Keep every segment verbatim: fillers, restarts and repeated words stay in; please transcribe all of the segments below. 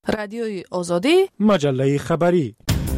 رادیوی آزادی، مجله خبری.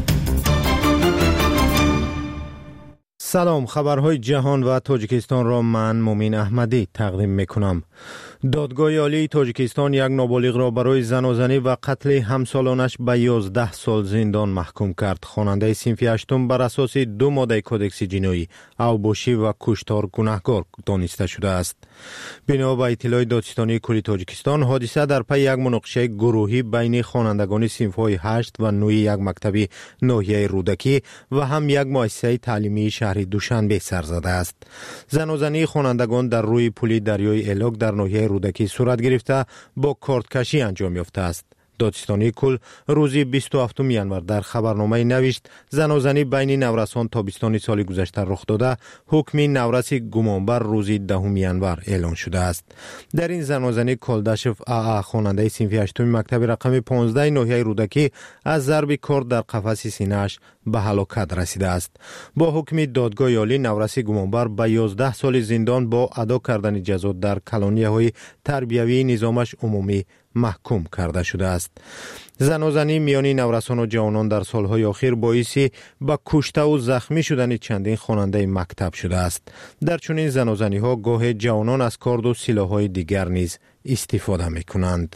سلام، خبرهای جهان و تاجیکستان را من مومین احمدی تقدیم میکنم. دادگاه عالی تاجیکستان یک نابالغ را برای زنازنی و قتل همسالانش به یازده سال زندان محکوم کرد. خواننده صنف هشتم بر اساس دو ماده کدکس جنایی اوباشی و کشتار گناهکار دانسته شده است. بنا به اطلاع دادستانی کلی تاجیکستان، حادثه در پی یک مناقشه گروهی بین خوانندگان صنف‌های هشت و نه یک مکتب ناحیه رودکی و هم یک مؤسسه تعلیمی شهر دوشنبه سر زده است. زنازنی خوانندگان در روی پل دریای الاک در ناحیه رودکی صورت گرفته با کارتکشی انجام یافته است. دادستانی کل روز بیست و هفتم ژانویه در خبرنامه نوشت زنازنی بین نورسان تابستان سال گذشته رخ داده، حکم نورس گمانبر روز دهم ژانویه اعلان شده است. در این زنازنی کالداشف آ خواننده صنف هشتم مکتب رقم پانزده ناحیه رودکی از ضرب کارد در قفس سینه‌اش به هلاکت رسیده است. با حکم دادگاه عالی نورس گمانبر به یازده سال زندان با ادا کردن جزا در کلانی‌های تربیوی نظامش عمومی محکوم کرده شده است. زنازنی میان نورسان و جوانان در سالهای اخیر باعث به کشته و زخمی شدن چندین خواننده مکتب شده است. در چنین زنازنی ها گاه جوانان از کارد و سلاح‌های دیگر نیز استفاده می‌کنند.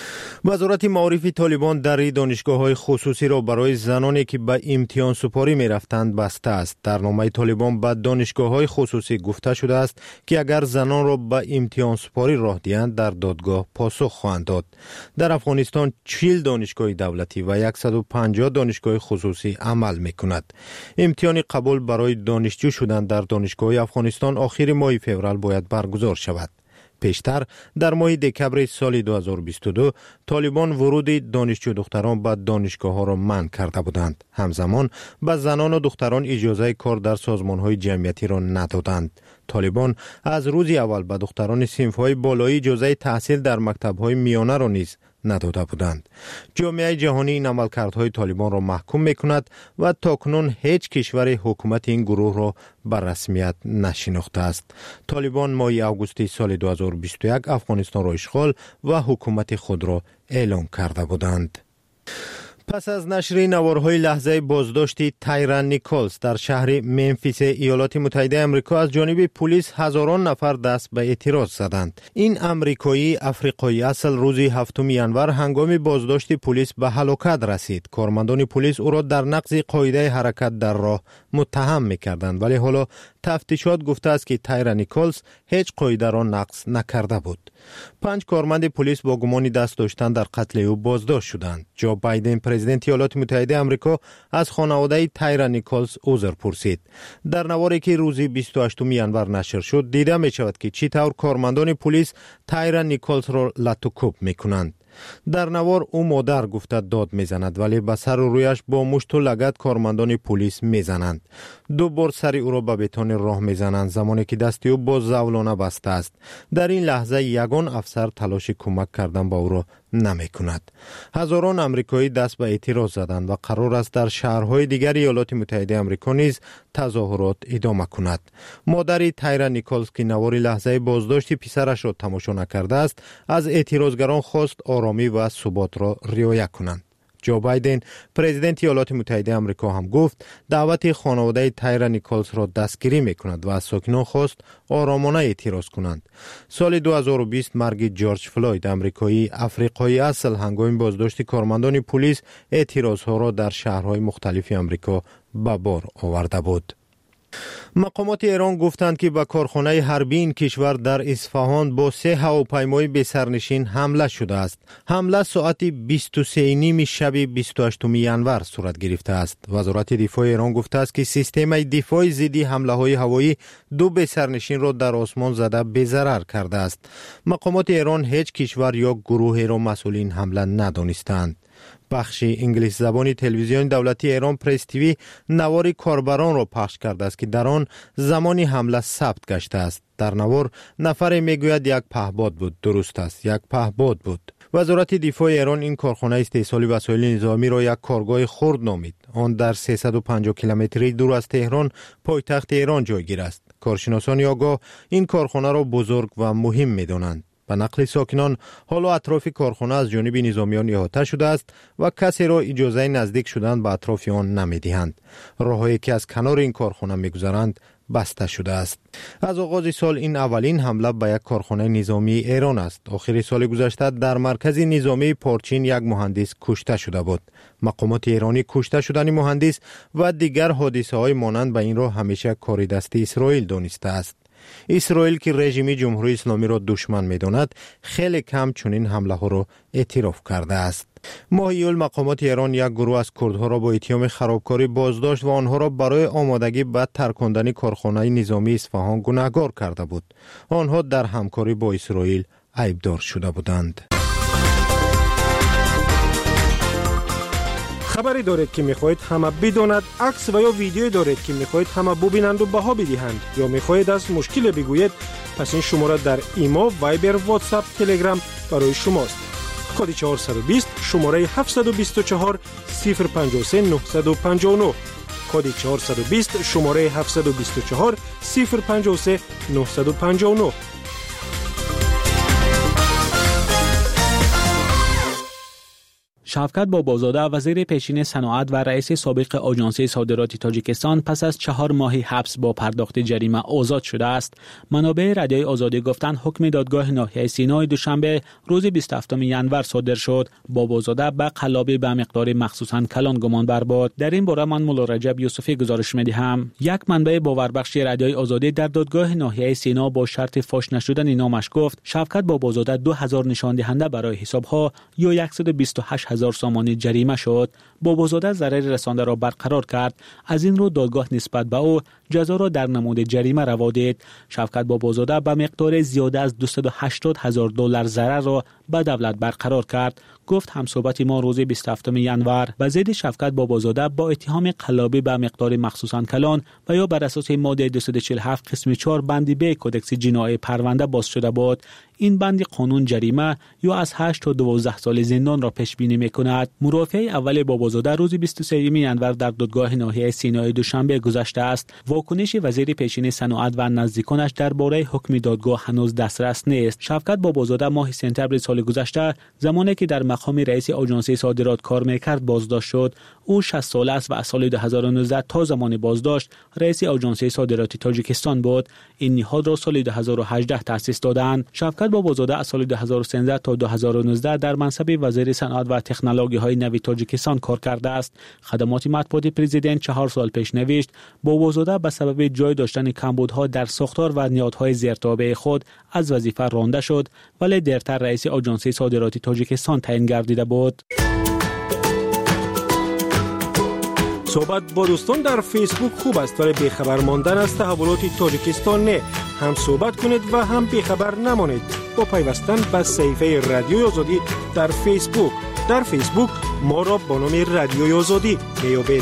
وزارت معارف طالبان در دانشگاه‌های خصوصی را برای زنانی که به امتحان سپاری می‌رفتند بسته است. در نامه طالبان به دانشگاه‌های خصوصی گفته شده است که اگر زنان را به امتحان سپاری راه دهند در دادگاه پاسخ خواهند داد. در افغانستان چهل دانشگاه دولتی و صد و پنجاه دانشگاه خصوصی عمل می‌کند. امتحان قبول برای دانشجو شدن در دانشگاه افغانستان آخر ماه فوریه باید برگزار شود. پیشتر در ماه دکمبر سال دو هزار و بیست و دو طالبان ورود دانشجو دختران به دانشگاه ها را منع کرده بودند. همزمان به زنان و دختران اجازه کار در سازمان های جمعیتی را ندادند. طالبان از روز اول به دختران صنف های بالایی اجازه تحصیل در مکتب های میانه را نیز نداده بودند. جامعه جهانی این عملکردهای طالبان را محکوم میکند و تاکنون هیچ کشور حکومت این گروه را به رسمیت نشناخته است. طالبان ماه آگوست سال دو هزار و بیست و یک افغانستان را اشغال و حکومت خود را اعلام کرده بودند. پس از نشر نوارهای لحظه بازداشت تایرا نیکولز در شهر ممفیس ایالات متحده آمریکا از جانب پلیس، هزاران نفر دست به اعتراض زدند. این آمریکایی افریقایی اصل روز هفتم ژانویه هنگام بازداشت پلیس به هلاکت رسید. کارمندان پلیس او را در نقض قاعده حرکت در راه متهم می‌کردند، ولی حالا تفتیشات گفته است که تایرا نیکولز هیچ قاعده را نقض نکرده بود. پنج کارمند پلیس با گمان دست داشتن در قتل او بازداشت شدند. جو بایدن پرزیدنت ایالات متحده آمریکا از خانواده تایرا نیکولز عذر پرسید. در نواری که روز بیست و هشتم ژانویه نشر شد دیده می شود که چطور کارمندان پلیس تایرا نیکولز را لطوکوب می کنند. در نوار او مادر گفته داد میزند، ولی به سر و رویش با مشت و لگد کارمندان پلیس میزنند. دو بار سر او را به بتان راه میزنند زمانی که دست او با زولانه بسته است. در این لحظه یگان افسر تلاش کمک کردن با او را نمی کند. هزاران آمریکایی دست به اعتراض زدند و قرار است در شهرهای دیگر ایالات متحده آمریکا نیز تظاهرات ادامه کند. مادر تایرا نیکولز که نوار لحظه بازداشت پسرش را تماشا نکرده است، از اعتراضگران خواست آرامی و ثبات را رعایت کنند. جو بایدن پرزیدنت ایالات متحده آمریکا هم گفت دعوت خانواده تایرا نیکولز را دستگیری میکند و از ساکنان خواست آرامانه اعتراض کنند. سال دو هزار و بیست مرگ جورج فلوید آمریکایی افریقایی اصل هنگام بازداشت کارمندان پلیس اعتراضها را در شهرهای مختلف آمریکا به بار آورده بود. مقامات ایران گفتند که به کارخانه حربی این کشور در اصفهان با سه هواپیمای بی سرنشین حمله شده است. حمله ساعت بیست و سه و نیم شب بیست و هشتم ژانویه صورت گرفته است. وزارت دفاع ایران گفته است که سیستم دفاع ضد حمله های هوایی دو بی سرنشین را در آسمان زده بی ضرر کرده است. مقامات ایران هیچ کشور یا گروهی را مسئول این حمله ندانستند. بخش انگلیس زبان تلویزیون دولتی ایران پرس تیوی نوار کاربران را پخش کرده است که در آن زمانی حمله ثبت گشته است. در نوار نفر میگوید یک پهپاد بود. درست است، یک پهپاد بود. وزارت دفاع ایران این کارخانه استحصال وسایل نظامی را یک کارگاه خرد نامید. آن در سیصد و پنجاه کیلومتری دور از تهران پایتخت ایران جایگیر است. کارشناسان آگاه این کارخانه را بزرگ و مهم می‌دانند. به نقل ساکنان، حال و اطراف کارخانه از جانب نظامیان احاطه شده است و کسی را اجازه نزدیک شدن به اطراف آن نمی‌دهند. راههایی که از کنار این کارخانه می‌گذرند بسته شده است. از آغاز سال این اولین حمله به یک کارخانه نظامی ایران است. آخر سال گذشته در مرکز نظامی پارچین یک مهندس کشته شده بود. مقامات ایرانی کشته شدن مهندس و دیگر حادثه های مانند به این را همیشه کار دست اسرائیل دانسته است. اسرائیل که رژیم جمهوری اسلامی را دشمن می‌داند، خیلی کم چنین حمله ها را اعتراف کرده است. ماه ایول مقامات ایران یک گروه از کردها را با اتهام خرابکاری بازداشت و آنها را برای آمادگی به ترکاندن کارخانه نظامی اصفهان گناهکار کرده بود. آنها در همکاری با اسرائیل عیبدار شده بودند. خبری دارید که میخواهید همه بداند، عکس و یا ویدیویی دارید که میخواهید همه ببینند و بها بدهند، یا میخواهید از مشکل بگویید، پس این شماره در ایما، وایبر، واتساپ، تلگرام برای شماست. کد چهارصد و بیست شماره هفتصد و بیست و چهار صفر پنجاه و سه نهصد و پنجاه و نه. کد چهارصد و بیست شماره هفتصد و بیست و چهار صفر پنجاه و سه نهصد و پنجاه و نه. شفقت بابازاده وزیر پیشین صنعت و رئیس سابق آژانس صادرات تاجیکستان پس از چهار ماه حبس با پرداخت جریمه آزاد شده است. منابع رادیوی آزادی گفتند حکم دادگاه ناحیه سینای دوشنبه روز بیست و هفتم ژانویه صادر شد. بابازاده به قلابی به مقدار مخصوصاً کلان گمان بر بود. در این باره من مولا رجب یوسفی گزارش می‌دهم. یک منبع باوربخش رادیوی آزادی در دادگاه ناحیه سینا با شرط فاش نشدن نامش گفت شفقت بابازاده دو هزار نشان دهنده برای حساب‌ها یا صد و بیست و هشت هزار سامانی جریمه شد. بابازاده ضرر رسانده را برقرار کرد. از این رو دادگاه نسبت به او جزا را در نمود جریمه روا دید. شفقت بابازاده به مقدار زیاده از دویست و هشتاد هزار دلار ضرر را به دولت برقرار کرد. گفت همصحبت ما روز بیست و هفتم ژانویه و ضد شفقت بابازاده با اتهام قلابی به مقدار مخصوصاً کلان و یا بر اساس ماده دویست و چهل و هفت قسم چهار بند ب کدکس جنایی پرونده باز شده بود. این بند قانون جریمه یا از هشت تا دوازده سال زندان را پیش بینی می‌کند. مرافع اول بابازاده روز بیست و سوم ژانویه در دادگاه ناحیه سینای دوشنبه گذشته است. واکنش وزیر پیشین صنعت و نزدیکانش درباره حکم دادگاه هنوز دسترس نیست. شفقت بابازاده ماه سپتامبر سال گذشته زمانی که در مقام رئیس آژانس صادرات کار می‌کرد بازداشت شد. او شصت ساله است و از سال دو هزار و نوزده تا زمان بازداشت رئیس آژانس صادرات تاجیکستان بود. این نهاد را سال دو هزار و هجده تأسیس دادند. شفقت بابازاده از سال دو هزار و سیزده تا دو هزار و نوزده در منصب وزیر صنعت و تکنولوژی‌های نوین تاجیکستان کار کرده است. خدمات مطبوعاتی پرزیدنت چهار سال پیش نوشت بابازاده به سبب جای داشتن کمبودها در ساختار و نهادهای زیرتابع خود از وظیفه رانده شد، ولی دیرتر رئیس آژانس صادرات تاجیکستان تعیین گردیده بود. صحبت با دوستان در فیسبوک خوب است، ولی بیخبر ماندن از تحولات تاجیکستان نه. هم صحبت کنید و هم بیخبر نمانید با پیوستن به صفحه رادیوی آزادی در فیسبوک. در فیسبوک ما را با نام رادیوی آزادی میابید.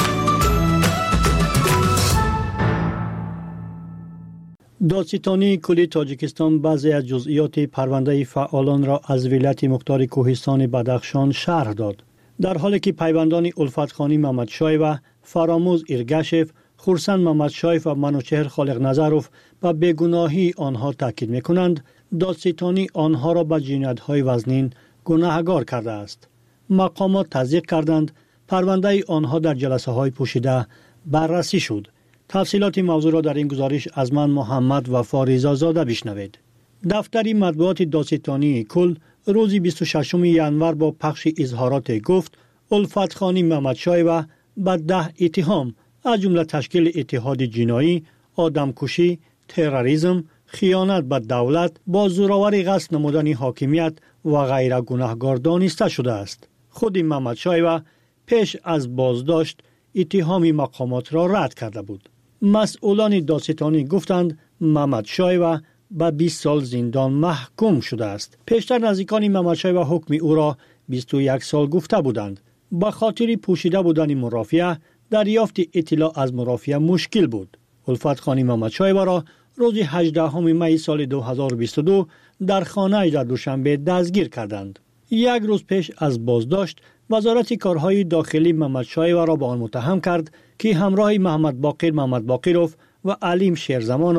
دادستانی کلی تاجیکستان بعضی از جزئیات پرونده فعالان را از ولایت مختار کوهستان بدخشان شرح داد. در حالی که پیوندان الفتخانی محمدشای و فراموز ایرگشف، خورسند محمدشای و منوچهر خالق نظروف به بیگناهی آنها تاکید می‌کنند، دادستانی آنها را به جنایت‌های وزنین گناهکار کرده است. مقامات تصدیق کردند پرونده آنها در جلسه‌های پوشیده بررسی شد. تفصیلات موضوع را در این گزارش از من محمد وفا رضازاده بشنوید. دفتر مطبوعات دادستانی کل روز بیست و ششم ژانویه با پخش اظهارات گفت الفتخانی محمدشای و به ده اتهام از جمله تشکیل اتحاد جنایی، آدمکشی، تروریسم، خیانت به دولت، با زورآوری قصد نمودن حاکمیت و غیره گناهکار دانسته شده است. خود محمدشای و پیش از بازداشت اتهام مقامات را رد کرده بود. مسئولان دادستانی گفتند محمدشای و به بیست سال زندان محکوم شده است. پیشتر نزدیکان محمدشای و حکم او را بیست و یک سال گفته بودند. به خاطر پوشیده بودن مرافعه دریافت اطلاع از مرافعه مشکل بود. الفتخانی محمدشای را روز هجدهم می سال دو هزار و بیست و دو در خانه در دوشنبه دستگیر کردند. یک روز پیش از بازداشت وزارت کارهای داخلی محمدشای را با آن متهم کرد که همراه محمد باقر محمد باقروف و علیم شیرزمانوف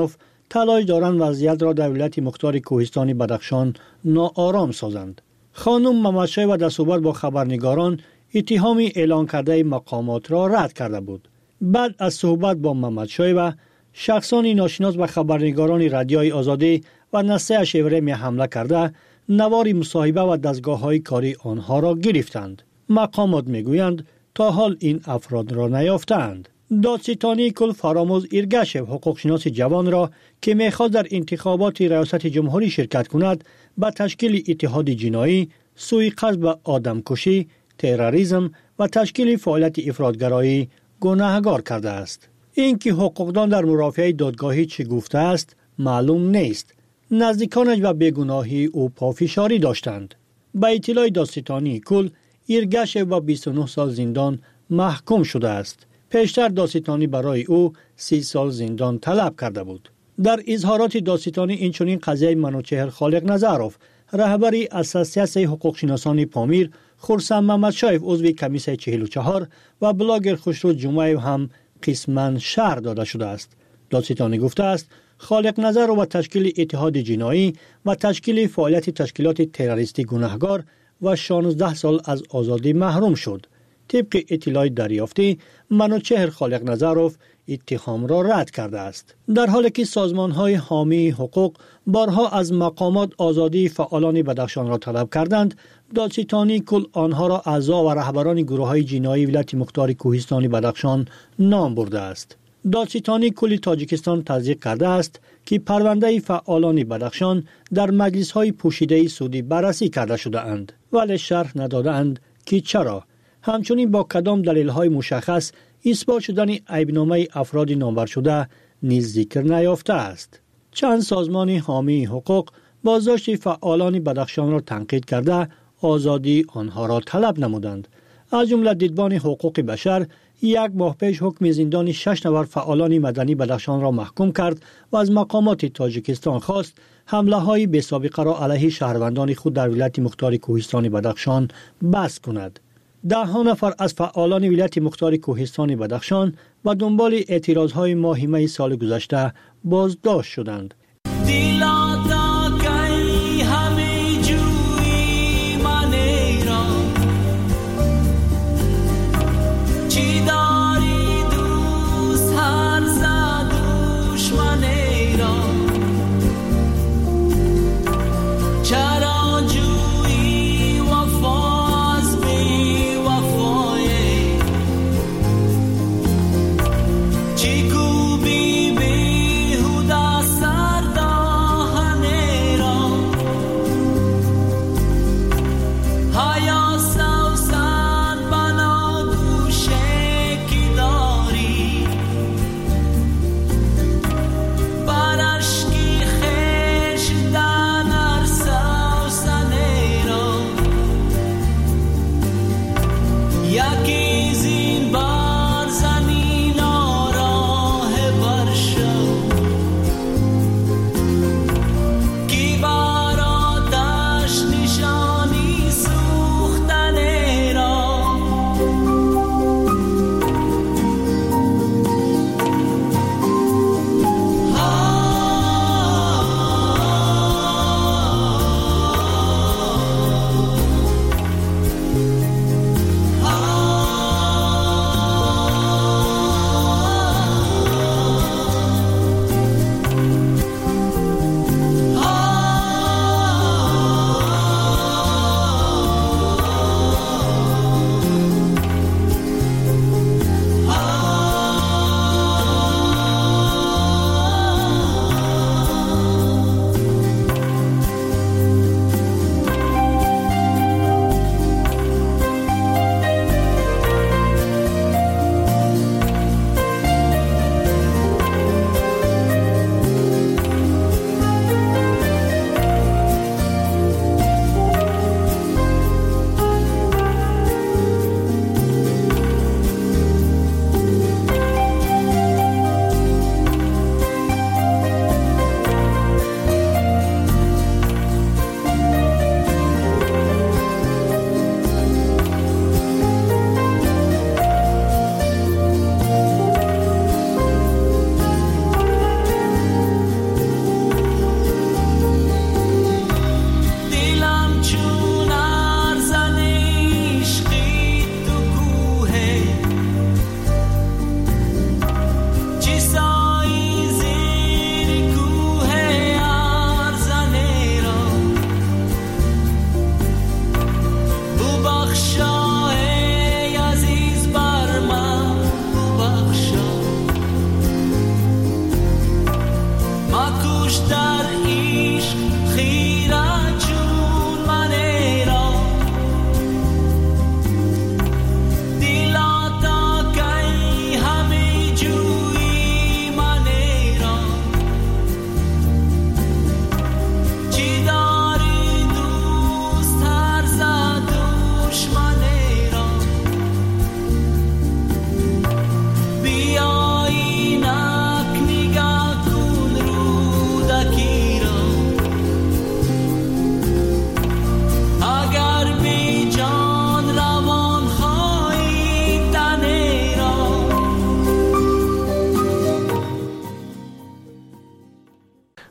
تلاش دارند وضعیت را در ولایت مختار کوهستانی بدخشان ناآرام سازند. خانم ممدشایوا در صحبت با خبرنگاران اتهامی اعلان کرده مقامات را رد کرده بود. بعد از صحبت با ممدشایوا، شخصانی ناشناس به خبرنگاران رادیوی آزادی و نسه شیورمی حمله کرده نوار مصاحبه و دستگاه‌های کاری آنها را گرفتند. مقامات میگویند تا حال این افراد را نیافتند. دادستانی کل فراموز ایرگشو حقوقشناس جوان را که میخواست در انتخابات ریاست جمهوری شرکت کند به تشکیل اتحاد جنایی، سوء قصد به آدمکشی، تروریسم و تشکیل فعالیت افراطگرایی گناهکار کرده است. اینکه حقوقدان در مرافعه دادگاهی چه گفته است معلوم نیست. نزدیکانش و بیگناهی او پافشاری داشتند. به اطلاع دادستانی کل ایرگشو با بیست و نه سال زندان محکوم شده است. پیشتر دادستانی برای او سی سال زندان طلب کرده بود. در اظهارات دادستانی اینچنین قضیه منوچهر خالق نظروف، رهبری اساسیاسیون حقوقشناسان پامیر، خرسند ممدشایف عضو کمیسه چهل و چهار و بلاگر خسرو جمعه هم قسماً شرح داده شده است. دادستانی گفته است خالق نظر و تشکیل اتحاد جنایی و تشکیل فعالیت تشکیلات تروریستی گناهکار و شانزده سال از آزادی محروم شد. طبق اطلاع دریافتی منوچهر خالق نظروف اتهام را رد کرده است. در حالی که سازمان‌های حامی حقوق بارها از مقامات آزادی فعالان بدخشان را طلب کردند، دادستانی کل آنها را اعضا و رهبران گروه‌های جنایی ولایت مختار کوهستانی بدخشان نام برده است. دادستانی کل تاجیکستان تصدیق کرده است که پرونده فعالان بدخشان در مجلس‌های پوشیده سعودی بررسی کرده شده اند، ولی شرح نداده اند که چرا. همچنین با کدام دلیل‌های مشخص اثبات شدن عیبنامه افراد نامبر شده نیز ذکر نیافته است. چند سازمان حامی حقوق بازداشت فعالان بدخشان را تنقید کرده آزادی آنها را طلب نمودند. از جمله دیدبان حقوق بشر یک ماه پیش حکم زندان شش نفر فعالان مدنی بدخشان را محکوم کرد و از مقامات تاجیکستان خواست حمله های بی سابقه را علیه شهروندان خود در ولایت مختار کوهستان بدخشان بس کند. ده ها نفر از فعالان ولایت مختار کوهستان بدخشان و دنبال اعتراضهای ماه می سال گذشته بازداشت شدند. Chiku bibi huda sarda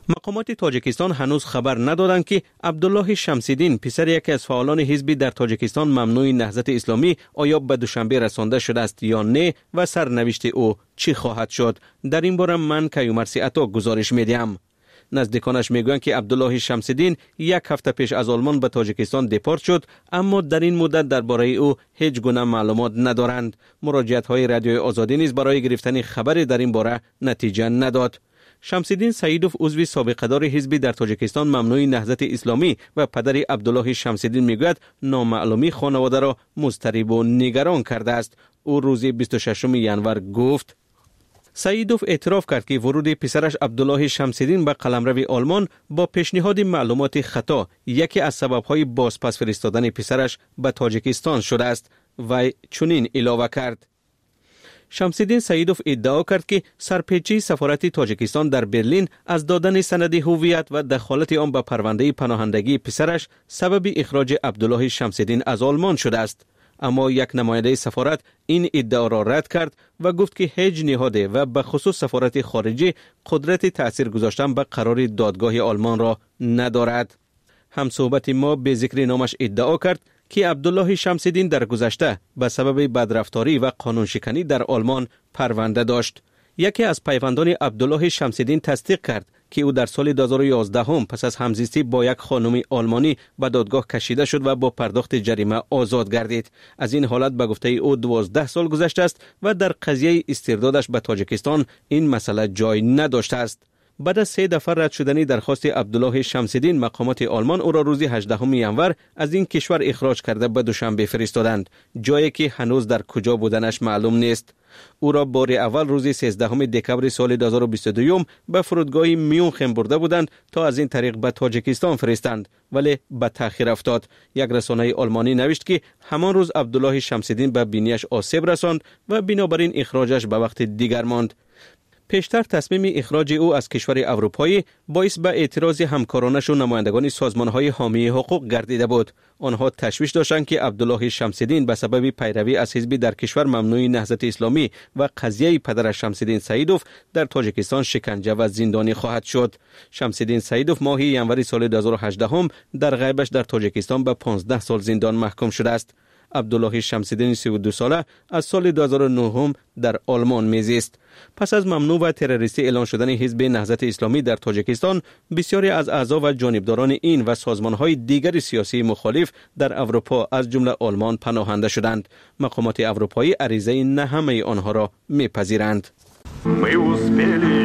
مقامات تاجیکستان هنوز خبر ندادند که عبدالله شمس‌الدین پسر یکی از فعالان حزبی در تاجیکستان ممنوع نهضت اسلامی آیا به دوشنبه رسانده شده است یا نه و سرنوشت او چی خواهد شد. در این باره من کیومرثی عطا گزارش میدیم. نزدیکانش میگویند که عبدالله شمس‌الدین یک هفته پیش از آلمان به تاجیکستان دپورت شد، اما در این مدت درباره او هیچ گونه معلومات ندارند. مراجعت های رادیوی آزادی نیز برای گرفتن خبری در این باره نتیجه نداد. شمس‌الدین سعیدوف عضو سابقه‌دار حزبی در تاجیکستان ممنوع نهضت اسلامی و پدر عبدالله شمس‌الدین میگوید نامعلومی خانواده را مضطرب و نگران کرده است. او روز بیست و ششم ژانویه گفت. سعیدوف اعتراف کرد که ورود پسرش عبدالله شمس‌الدین به قلمرو آلمان با پیشنهاد معلومات خطا یکی از سبب‌های بازپس فرستادن پسرش به تاجیکستان شده است و چنین اضافه کرد. شمس‌الدین سعیدوف ادعا کرد که سرپیچی سفارت تاجیکستان در برلین از دادن سند هویت و دخالت آن به پرونده پناهندگی پسرش سبب اخراج عبدالله شمس‌الدین از آلمان شده است. اما یک نماینده سفارت این ادعا را رد کرد و گفت که هیچ نهاده و به خصوص سفارت خارجی قدرت تأثیر گذاشتن به قرار دادگاه آلمان را ندارد. همصحبت ما به ذکر نامش ادعا کرد که عبدالله شمس‌الدین در گذشته به سبب بدرفتاری و قانون شکنی در آلمان پرونده داشت. یکی از پیوندان عبدالله شمس‌الدین تصدیق کرد که او در سال دو هزار و یازده هم پس از همزیستی با یک خانم آلمانی به دادگاه کشیده شد و با پرداخت جریمه آزاد گردید. از این حالت به گفته او دوازده سال گذشته است و در قضیه استردادش به تاجیکستان این مسئله جای نداشته است. بعد از سه دفعه رد شدنی درخواست عبدالله شمس‌الدین، مقامات آلمان او را روز هجدهم ژانویه از این کشور اخراج کرده به دوشنبه فرستادند، جایی که هنوز در کجا بودنش معلوم نیست. او را بار اول روز سیزدهم دکمبر سال دو هزار و بیست و دو به فرودگاه میونخن برده بودند تا از این طریق به تاجیکستان فرستند، ولی به تأخیر افتاد. یک رسانه آلمانی نوشت که همان روز عبدالله شمس‌الدین به بینیش آسیب رساند و بنابراین اخراجش به وقت دیگر ماند. پیشتر تصمیم اخراج او از کشور اروپایی باعث به اعتراض همکارانش و نمایندگان سازمان‌های حامی حقوق گردیده بود. آنها تشویش داشتند که عبدالله شمس‌الدین به سبب پیروی از حزبی در کشور ممنوع نهضت اسلامی و قضیه پدرش شمس‌الدین سعیدوف در تاجیکستان شکنجه و زندانی خواهد شد. شمس‌الدین سعیدوف ماه ژانویه سال دو هزار و هجده هم در غیبش در تاجیکستان به پانزده سال زندان محکوم شده است. عبدالله شمس‌الدین سی و دو ساله از سال دو هزار و نه هم در آلمان میزیست. پس از ممنوع و تروریستی اعلان شدن حزب نهضت اسلامی در تاجیکستان، بسیاری از اعضا و جانبداران این و سازمان‌های دیگر سیاسی مخالف در اروپا از جمله آلمان پناهنده شدند. مقامات اروپایی عریضه نه همه آنها را میپذیرند. Мы успели,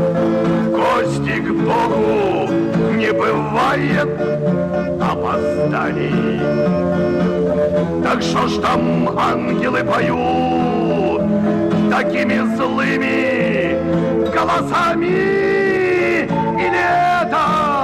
гости к Богу, не бывает опозданий. Так что ж там ангелы поют такими злыми голосами, или это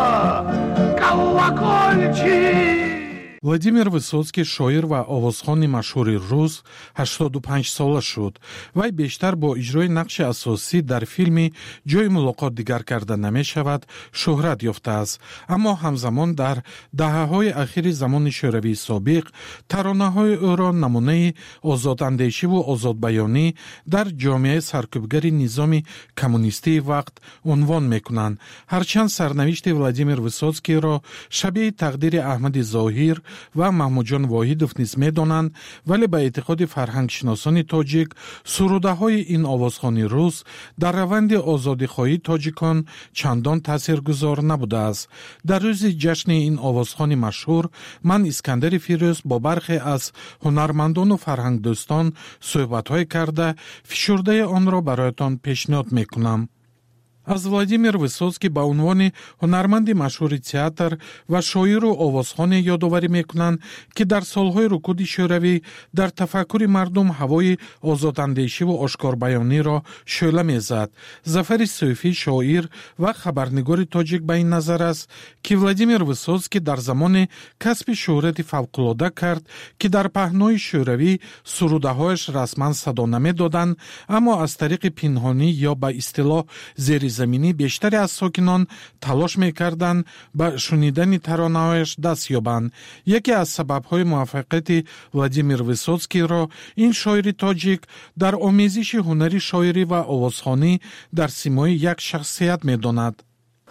колокольчик? Владимир Высоцкий шоир ва овозхони машҳури рус ҳаштоду панҷ сола шуд. Вай бештар бо иҷрои нақши асосӣ дар филми «Ҷои мулоқот дигар карда намешавад» шӯҳрат ёфтааст. Аммо ҳамзамон дар даҳаҳои ахири замони шӯравии собиқ таронаҳои ӯро намунаи озодандешиву озодбаёнӣ дар ҷомеаи саркӯбгари низоми коммунистии вақт унвон мекунанд. Ҳарчанд сарнавишти Владимир Высоцкийро шабеҳи тақдири Аҳмади Зоҳир ва Маҳмудҷон Воҳидов низ медонанд, вале ба эътиқоди фарҳангшиносони тоҷик сурудаҳои ин овозхони рус дар раванди озодихоҳии тоҷикон чандон таъсиргузор набудааст. Дар рӯзи ҷашни ин овозхони машҳур ман Искандари Фирӯз бо бархе аз ҳунармандону фарҳангдӯстон суҳбатҳое карда фишурдаи онро бароятон пешниҳод мекунам. аз Владимир Высоцкий ба унвони ҳунарманди машҳури театр ва шоиру овозхоне ёдоварӣ мекунанд, ки дар солҳои рукуди шӯравӣ дар тафаккури мардум ҳавои озодандешиву ошкорбаёниро шӯъла мезад. Зафари Сӯфӣ, шоир ва хабарнигори тоҷик ба ин назар аст, ки Владимир Высоцкий дар замоне касби шӯҳрати фавқулода кард, ки дар паҳнои шӯравӣ сурудаҳояш расман садо намедоданд, аммо аз тариқи пинҳонӣ ё ба истилоҳ зери заминӣ бештаре аз сокинон талош мекарданд ба шунидани таронаҳояш даст ёбанд. Яке аз сабабҳои муваффақияти Владимир Высоцкийро ин шоири тоҷик дар омезиши ҳунари шоирӣ ва овозхонӣ дар симои як шахсият медонад.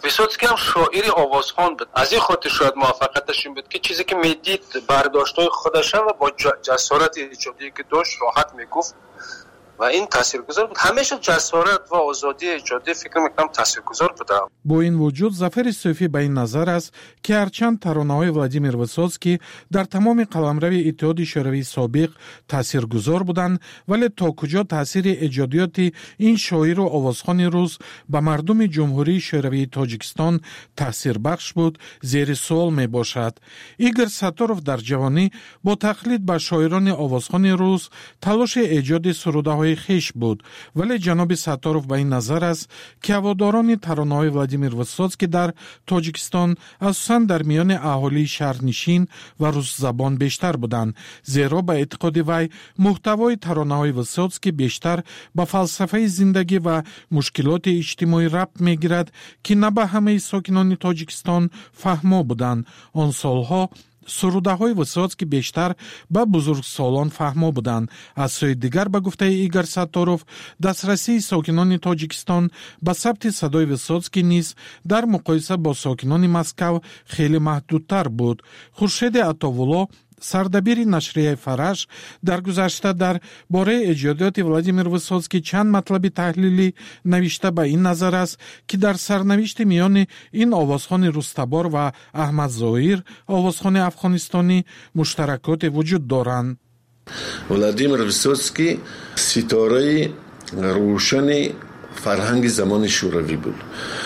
ویسوتسکی هم شاعر آوازخوان بود. از این خاطر شاید موفقیتش این بود که چیزی که میدید برداشت‌های خودش و با جسارت ایجادی که داشت راحت میگفت و این تاثیرگذار بود. همیشه جسارت و آزادی ایجادی فکر میکنم تاثیرگذار بوده. با این وجود ظفر صوفی به این نظر است که هرچند ترانه‌های ولادیمیر ویسوتسکی در تمام قلمرو اتحاد شوروی سابق تاثیرگذار بودند، ولی تا کجا تاثیر ایجادیات این شاعر و آوازخوان روس به مردم جمهوری شوروی تاجیکستان تاثیر بخش بود زیر سوال می باشد. ایگور ساتوروف در جوانی با تقلید به شاعران آوازخوان روس تلاش ایجاد سروده‌های خیش بود، ولی جناب ساتوروف به این نظر است که هواداران ترانه‌های ولادیمیر ویسوتسکی در تاجیکستان اساساً در میان اهالی شهرنشین و روس زبان بیشتر بودند، زیرا به اعتقاد وی محتوای ترانه‌های ویسوتسکی بیشتر به فلسفه زندگی و مشکلات اجتماعی ربط می‌گیرد که نه به همه ساکنان تاجیکستان فهمو بودند. آن سالها سروده‌های ویسوتسکی بیشتر به بزرگسالان فهمو بودند. از سوی دیگر به گفته ایگور ساتوروف دسترسی ساکنان تاجیکستان به ثبت صدای ویسوتسکی نیز در مقایسه با ساکنان مسکو خیلی محدودتر بود. خورشید عطاولا سردبیر نشریه فرش در گذشته در باره ایجادات ولادیمیر ویسوتسکی چند مطلب تحلیلی نوشته به این نظر است که در سرنوشت میان این آوازخوان روستبار و احمد ظاهر آوازخوان افغانستانی مشترکات وجود دارند. ولادیمیر ویسوتسکی ستاره روشن فرهنگ زمان شوروی بود،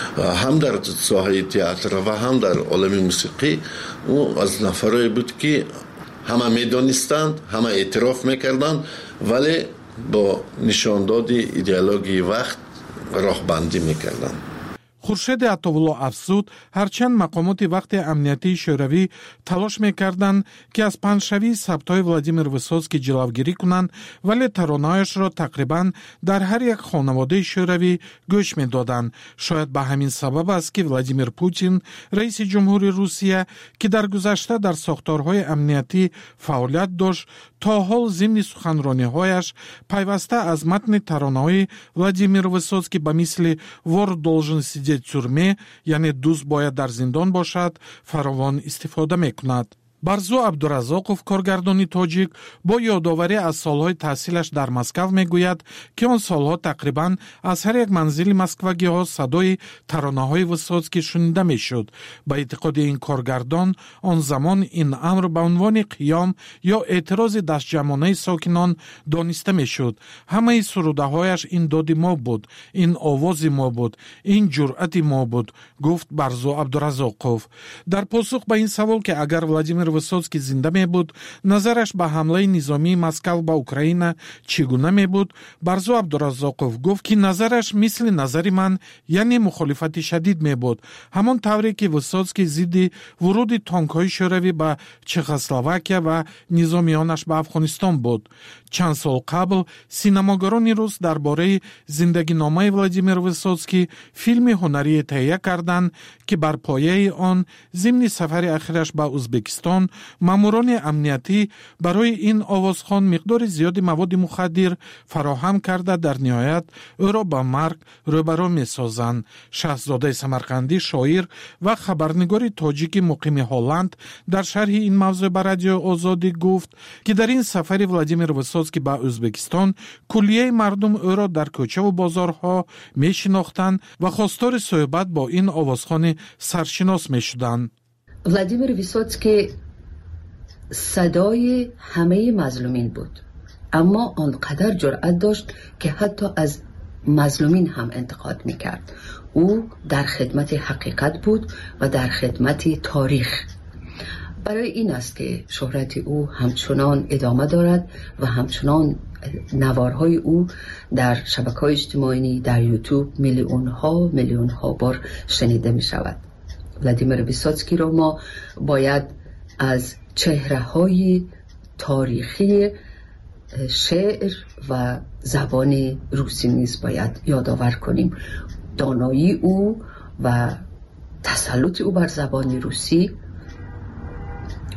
هم در ساحه تئاتر و هم در عالم موسیقی. او از نفرایی بود که همه میدانستند، همه اعتراف میکردند، ولی با نشانداد ایدئولوژی وقت راهبندی میکردند. خورشید عطاولا افزود هرچند مقامات وقت امنیتی شوروی تلاش میکردند که از پنجشوی ثبت‌های ولادیمیر ویسوتسکی جلوگیری کنند، ولی ترانه‌هایش را تقریباً در هر یک خانواده شوروی گوش میدادند. شاید به همین سبب است که ولادیمیر پوتین رئیس جمهوری روسیه که در گذشته در ساختارهای امنیتی فعالیت داشت تا حال ضمن سخنرانی‌هایش پیوسته از متن ترانه‌های ولادیمیر ویسوتسکی به مثل «Вор должен сидеть в тюрьме», یعنی دوست باید در زندان باشد، فراوان استفاده میکند. برزو عبدالرزاقوف کارگردانی تاجیک با یادآوری از سالهای تحصیلش در مسکو میگوید که آن سالها تقریباً از هر یک منزل مسکوگی ها صدای ترانه‌های ویسوتسکی شنیده میشد. با اعتقاد این کارگردان آن زمان این امر به عنوان قیام یا اعتراض دستجمعانه ساکنان دانسته میشد. همه سروده‌هایش این داد ما بود، این آواز ما بود، این جرأت ما بود، گفت برزو عبدالرزاقوف. در پاسخ به این سوال که اگر ولادیمیر ویسوتسکی زنده می بود نظرش به حمله نظامی مسکو به اوکراین چگونه می بود، برزو عبدالرزاقوف گفت که نظرش مثل نظر من یعنی مخالفت شدید می بود، همان طوری که ویسوتسکی ضد ورود تانک‌های شوروی به چخسلواکیه و نظامیانش به افغانستان بود. چند سال قبل سینماگران روس درباره زندگی نامه ولادیمیر ویسوتسکی فیلم هنری تهیه کردند که بر پایه آن ضمن سفر اخیرش به ازبکستان ماموران امنیتی برای این آوازخوان مقدار زیادی مواد مخدر فراهم کرده در نهایت او را به مرگ روبرو می‌سازند. شاهزاده سمرقندی شاعر و خبرنگار تاجیک مقیم هلند در شرح این موضوع به رادیو آزادی گفت که در این سفر ولادیمیر ویسوتسکی به ازبکستان کلیه مردم او را در کوچه و بازارها می‌شناختند و خواستار صحبت با این آوازخوان سرشناس می‌شدند. ولادیمیر ویسوتسکی صدای همه مظلومین بود، اما آنقدر جرأت داشت که حتی از مظلومین هم انتقاد میکرد. او در خدمت حقیقت بود و در خدمت تاریخ. برای این است که شهرت او همچنان ادامه دارد و همچنان نوارهای او در شبکه‌های اجتماعی، در یوتیوب میلیون ها میلیون ها بار شنیده می شود. ولادیمیر ویسوتسکی را ما باید از چهره‌های تاریخی شعر و زبان روسی نیز باید یادآور کنیم. دانایی او و تسلط او بر زبان روسی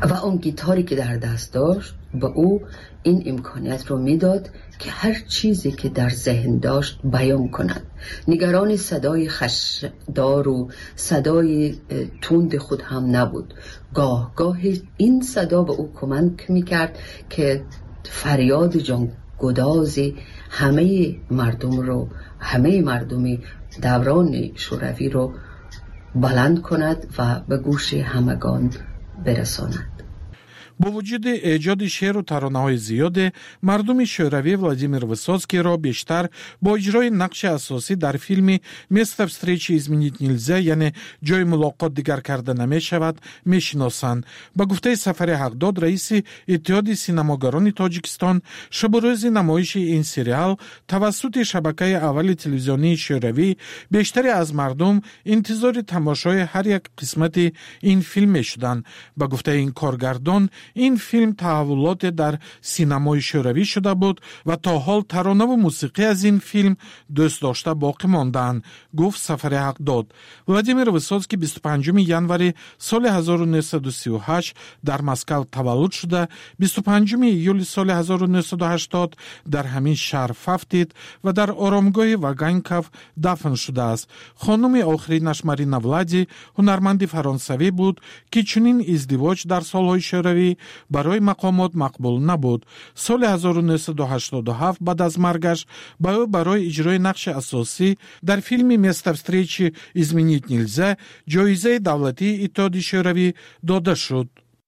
و اون گیتاری که در دست داشت به او این امکانیت رو میداد که هر چیزی که در ذهن داشت بیان کند. نگران صدای خشدار و صدای تند خود هم نبود. گاه گاه این صدا به او کمک میکرد که فریاد جانگدازی همه مردم رو همه مردم دوران شوروی رو بلند کند و به گوش همگان برساند. با وجود ایجاد شعر و ترانه‌های زیاد، مردم شوروی ولادیمیر وисоцкийро بیشتر با اجرای نقش اساسی در فیلم «Место встречи изменить нельзя» یعنی جای ملاقات دیگر کرده نمی شود میشناسند. با گفته سفر حقداد، رئیس اتحاد سینماگران تاجیکستان، شب و روز نمایش این سریال توسط شبکه اول تلویزیونی شوروی بیشتری از مردم انتظار تماشای هر یک قسمت این فیلم میشدند. با گفته این کارگردان، این فیلم تحولات در سینمای شوروی شده بود و تا حال ترانه و موسیقی از این فیلم دوست داشته باقی ماندند، گفت سفر حقداد. ولادیمیر وисоцкий بیست و پنجم январи سال هزار و نهصد و سی و هشت در مسکو تولد شده، بیست و پنجم ایول سال هزار و نهصد و هشتاد در همین شهر ففتید و در آرامگاه واگانکوف دفن شده است. خانم آخرینش مارینا ولادی هنرمند فرانسوی بود که چنین ازدواج در سالهای شوروی برای مقامات مقبول نبود. سال هزار و نهصد و هشتاد و هفت بعد از مرگش با او برای اجرای نقش اساسی در فیلم «Место встречи изменить нельзя» جایزه دولتی اتحاد شوروی داده شد.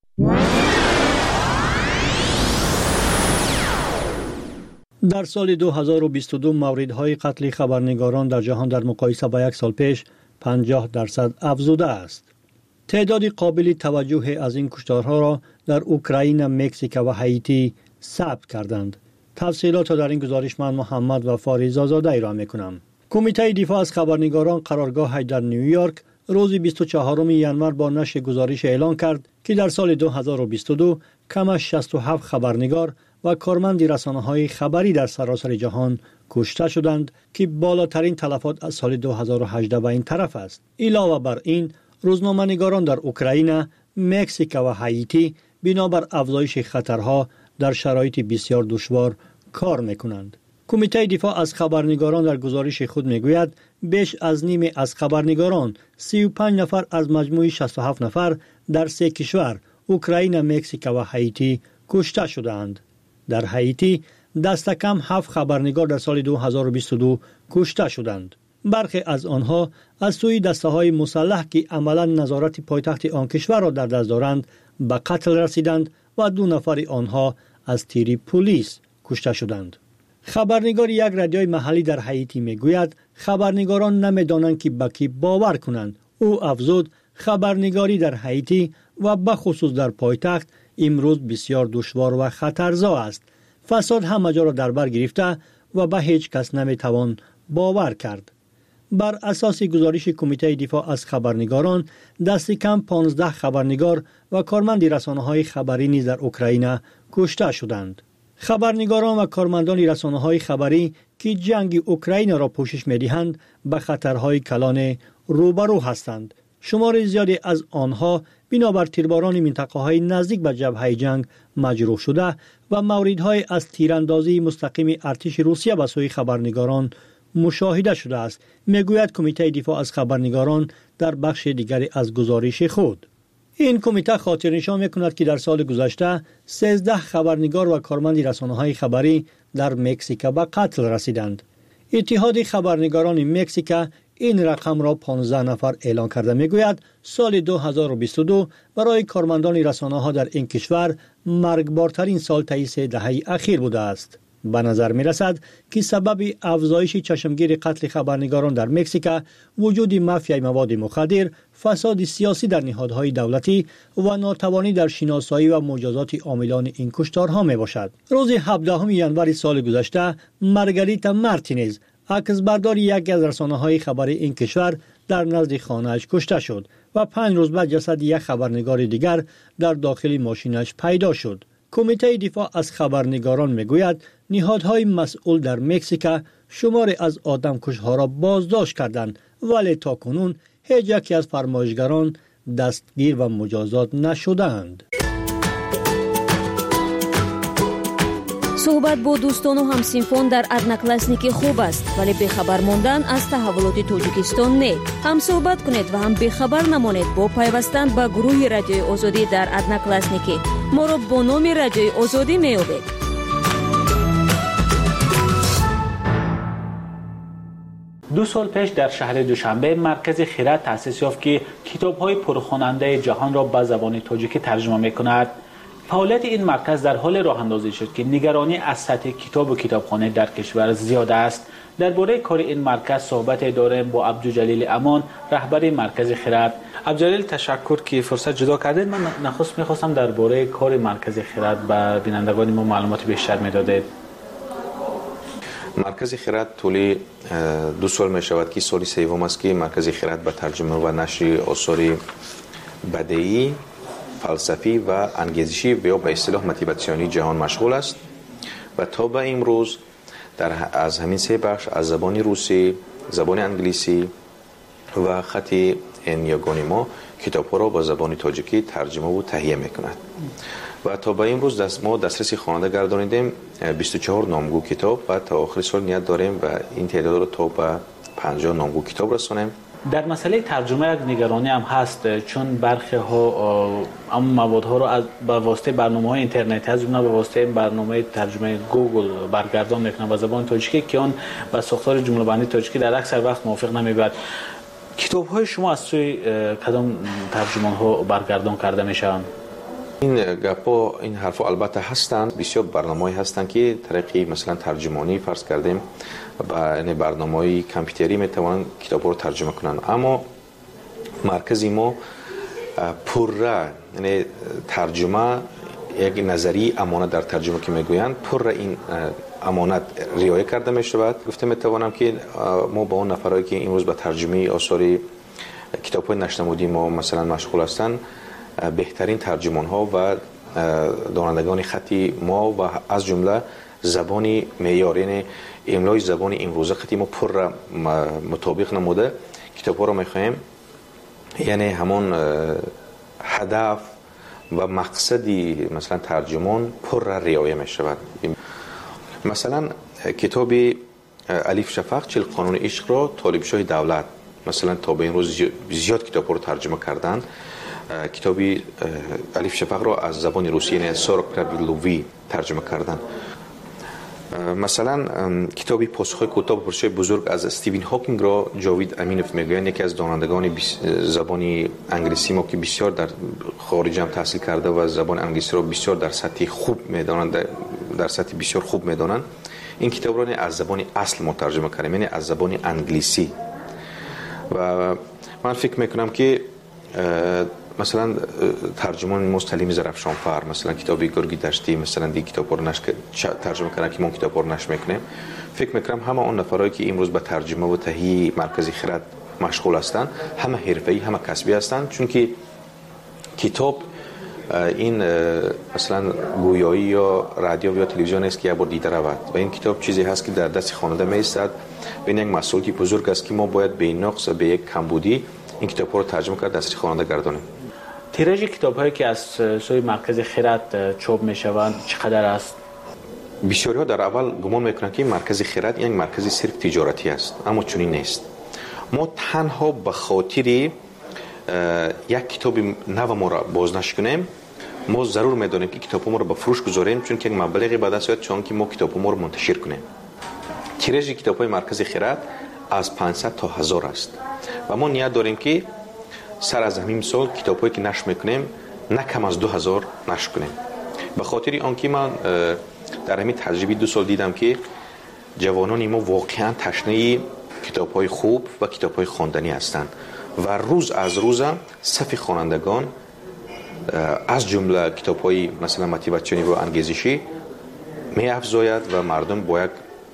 در سال دو هزار و بیست و دو موردهای قتل خبرنگاران در جهان در مقایسه با یک سال پیش پنجاه درصد افزوده است. تعداد قابل توجه از این کشتارها را در اوکراین، مکزیک و هایتی ثبت کردند. تفصیلات را در این گزارش من محمد وفاری زازاده را میکنم. کمیته دفاع از خبرنگاران قرارگاه در نیویورک روز بیست و چهارم ژانویه با نشر گزارش اعلان کرد که در سال دو هزار و بیست و دو کم از شصت و هفت خبرنگار و کارمند رسانه‌های خبری در سراسر جهان کشته شدند که بالاترین تلفات از سال دو هزار و هجده به این طرف است. علاوه بر این، روزنامه‌نگاران در اوکراین، مکزیک و هایتی بنابر افزایش خطرها در شرایط بسیار دشوار کار می‌کنند. کمیته دفاع از خبرنگاران در گزارش خود میگوید بیش از نیم از خبرنگاران، سی و پنج نفر از مجموع شصت و هفت نفر در سه کشور، اوکراین، مکزیک و هایتی کشته شدند. در هایتی دست کم هفت خبرنگار در سال دو هزار و بیست و دو کشته شدند. برخی از آنها از سوی دسته‌های مسلح که عملاً نظارت پایتخت آن کشور را در دست دارند به قتل رسیدند و دو نفر آنها از تیر پلیس کشته شدند. خبرنگار یک رادیوی محلی در هایتی میگوید خبرنگاران نمیدانند که به کی باور کنند. او افزود خبرنگاری در هایتی و به خصوص در پایتخت امروز بسیار دشوار و خطرزا است. فساد همه جا را در بر گرفته و به هیچ کس نمیتوان باور کرد. بر اساس گزارش کمیته دفاع از خبرنگاران، دست کم پانزده خبرنگار و کارمند رسانه‌های خبری نیز در اوکراین کشته شدند. خبرنگاران و کارمندان رسانه‌های خبری که جنگ اوکراین را پوشش می‌دهند به خطرهای کلان روبرو هستند. شمار زیادی از آنها بنابر تیرباران منطقه‌های نزدیک به جبهه جنگ مجروح شده و موردهای از تیراندازی مستقیم ارتش روسیه به سوی خبرنگاران مشاهده شده است، میگوید کمیته دفاع از خبرنگاران در بخش دیگری از گزارش خود. این کمیته خاطر نشان میکند که در سال گذشته سیزده خبرنگار و کارمند رسانه‌های خبری در مکزیک به قتل رسیدند. اتحاد خبرنگاران مکزیک این رقم را پانزده نفر اعلان کرده. میگوید سال دو هزار و بیست و دو برای کارمندان رسانه‌ها در این کشور مرگبارترین سال طی سه دهه اخیر بوده است. به نظر می رسد که سبب افزایش چشمگیر قتل خبرنگاران در مکزیک وجود مافیای مواد مخدر، فساد سیاسی در نهادهای دولتی و ناتوانی در شناسایی و مجازات عاملان این کشتارها می باشد. روز هفدهم ژانویه سال گذشته، مارگاریتا مارتینز، عکسبردار یکی از رسانه‌های خبری این کشور، در نزد خانه‌اش کشته شد و پنج روز بعد جسد یک خبرنگار دیگر در داخل ماشینش پیدا شد. کمیته دفاع از خبرنگاران میگوید نهادهای مسئول در مکزیک شماری از آدمکش‌ها را بازداشت کردند، ولی تاکنون هیچ یکی از فرمایشگران دستگیر و مجازات نشدند. صحبت با دوستان و همسینفان در ادناکلاسنیکی خوب است، ولی بخبر ماندن از تحولات تاجیکستان نه. هم صحبت کنید و هم بخبر نمانید با پیوستن به گروه رادیوی آزادی در ادناکلاسنیکی. ما را با نام رادیوی آزادی می‌یابید. دو سال پیش در شهر دوشنبه مرکز خیرات تأسیس یافت که کتاب‌های پرخواننده جهان را به زبان تاجیکی ترجمه می‌کند. فعالیت این مرکز در حال راه اندازی شد که نگرانی از سطح کتاب و کتابخانه در کشور زیاد است. درباره کار این مرکز صحبت داریم با عبدالجلیل امان، رهبر مرکز خیرات. عبدالجلیل تشکر که فرصت جدا کردید. من نخست می‌خواستم درباره کار مرکز خیرات به بینندگان ما معلومات بیشتر می‌دادید. مرکز خیرات طولی دو سال می شود که سالی سوم است که مرکز خیرات به ترجمه و نشر آثار بدیعی، فلسفی و انگیزشی و یا به اصطلاح موتیواسیونی جهان مشغول است و تا به امروز در از همین سه بخش از زبان روسی، زبان انگلیسی و خط این یگانی ما کتاب‌ها را با زبان تاجیکی ترجمه و تهیه می‌کند. و تا به امروز دست ما دسترسی خواننده گردانیدیم بیست و چهار نامگو کتاب و تا آخر سال نیت داریم و این تعداد رو تا به پنجاه نامگو کتاب رسانیم. در مسئله ترجمه یک نگرانی هم هست، چون برخی ها اما موادها رو از به واسطه برنامه‌های اینترنتی از اونها به واسطه برنامه ترجمه گوگل برگردان میکنن به زبان تاجیکی که اون با ساختار جمله بندی تاجیکی در اکثر وقت موافق نمیبرد. کتاب‌های شما از سوی کدام ترجمان‌ها برگردان کرده میشن؟ این گپا این حرفا البته هستند، بسیار برنامه‌ای هستند که طریقی مثلا ترجمانی فرض کردیم با این برنامه‌های کامپیوتری میتوانند کتاب رو ترجمه کنند، اما مرکزی ما پره یعنی ترجمه یک نظری امانت در ترجمه که میگویند پره این امانت رعایت کرده میشود. گفته میتوانم که ما با اون نفرایی که امروز به ترجمه آثار کتاب‌های نشنمودی ما مثلا مشغول هستند بهترین ترجمان ها و دانندگان خطی ما و از جمله زبانی معیاری املای زبان امروزه خطی ما پر مطابق نموده کتاب ها را میخواهیم، یعنی همون هدف و مقصدی مثلا ترجمان پر رعایت می شود. مثلا کتاب الف شفق چهل قانون عشق را طالب شاه دولت مثلا تا به این روز زیاد کتاب رو ترجمه کردند. کتابی الف شفق را از زبان روسی یعنی سورک لووی ترجمه کردند. مثلا کتابی پاسخ کوتاه به پرسش بزرگ از استیون هاکینگ را جاوید امینوف میگویند، یکی از دانندگان زبان انگلیسی ما که بسیار در خارج هم تحصیل کرده و زبان انگلیسی را بسیار در سطح خوب میدانند، در سطح بسیار خوب میدانند. این کتاب را از زبان اصل ما ترجمه کردیم، یعنی از زبان انگلیسی. و من فکر میکنم که مثلا ترجمان مستلیم زرفشانفر مثلا کتابی گرگی دشتی مثلا دی کتاب رو نش ترجمه کردن که ما کتاب رو نش میکنیم. فکر میکنم همه اون نفرایی که امروز به ترجمه و تهیه مرکز خیرات مشغول هستند همه حرفه‌ای همه کسبی هستند، چون که کتاب این مثلا گویایی یا رادیو یا تلویزیون است که یه بار دیده رود و این کتاب چیزی هست که در دست خواننده میایستد. این یک مسئولیتی بزرگ است که ما باید به نقص به یک کمبودی این کتاب رو ترجمه کرد دست خواننده گردانیم. تیراژ کتاب‌هایی که از سوی مرکز خیرات چاپ می‌شوند چقدر است؟ بسیاری‌ها در اول گمان می‌کنند که مرکز خیرات یک مرکز صرف تجارتی است، اما چنین نیست. ما تنها به خاطر یک کتاب نو ما را بازنشر کنیم ما ضرور می‌دانیم که کتاب ما را به فروش گذاریم، چون که یک مبلغی به دست میاد چون که ما کتاب ما را منتشر کنیم. تیراژ کتاب‌های مرکز خیرات از پانصد تا هزار است و ما نیت داریم که سر از همین سال کتاب‌هایی که نشر میکنیم نه کم از دو هزار نشر کنیم. به خاطر آنکه من در همین تجربه دو سال دیدم که جوانان ما واقعا تشنه کتاب‌های خوب و کتاب‌های خواندنی هستند و روز از روز صف خوانندگان از جمله کتاب‌های مثلا موتیواسیونی و انگیزشی می افزاید و مردم باید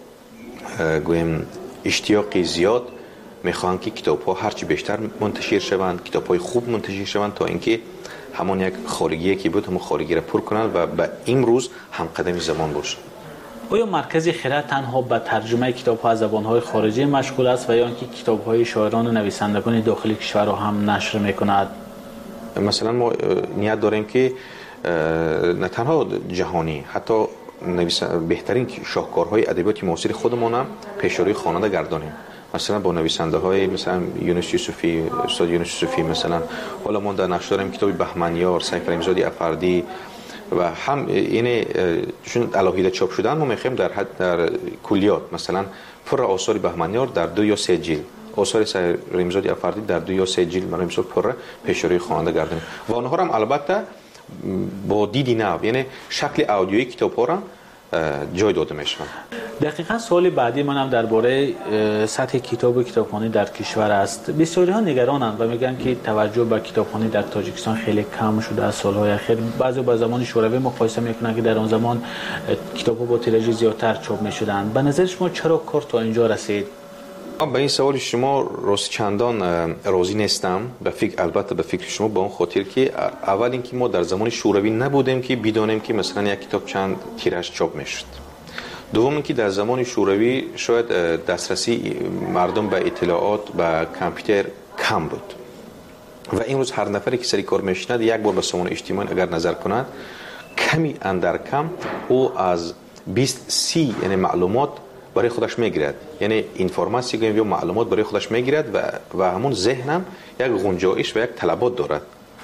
گویم اشتیاقی زیاد میخوان که کتاب ها هرچی بیشتر منتشر شوند، کتاب های خوب منتشر شوند تا اینکه همون یک خارجیه که بود همون خارجی را پر کنند و به این روز هم قدم زمان باشه. آیا مرکز خیرات تنها به ترجمه کتاب ها از زبان های خارجی مشغول است و یا اینکه کتاب های شاعران و نویسندگان داخلی کشور را هم نشر میکند؟ مثلا ما نیت داریم که نه تنها جهانی حتی بهترین شاهکارهای ادبیات معاصر خودمون هم پیش روی خواننده گردانیم. مثلا با نویسنده های مثلا یونس یوسفی، استاد یونس یوسفی، مثلا حالا ما در نقش داریم کتاب بهمنیار، سعید کریمزاده افردی و هم این چون علاوه چاپ شدن ما میخوایم در حد در کلیات مثلا پر آثار بهمنیار در دو یا سه جلد، آثار سعید کریمزاده افردی در دو یا سه جلد برای مثال پر پیش روی خواننده گردانیم و آنها هم البته با دیدی نو، یعنی شکل آدیویی کتاب‌ها را جای داده میشن. دقیقاً سوال بعدی منم درباره سطح کتاب و کتابخوانی در کشور است. بسیاری ها نگرانند و میگن که توجه به کتابخوانی در تاجیکستان خیلی کم شده از سالهای اخیر. بعضی با زمان شوروی مقایسه میکنن که در آن زمان کتاب‌ها با تیراژ زیادتر چاپ میشدند. به نظر شما چرا کار تا اینجا رسید؟ به این سوال شما راست چندان راضی نیستم. به فکر البته به فکر شما با اون خاطر که اول اینکه ما در زمان شوروی نبودیم که بدونیم که مثلا یک کتاب چند تیراژ چاپ میشد. دوم اینکه در زمان شوروی شاید دسترسی مردم به اطلاعات به کامپیوتر کم بود و این روز هر نفری که سری کار میشند یک بار به سامانه اجتماعی اگر نظر کند کمی اندر کم او از بیست سی یعنی معلومات برای خودش میگیرد، یعنی اینفورماسیون یا معلومات برای خودش میگیرد و و همون ذهنم یک گنجایش و یک طلبات دارد.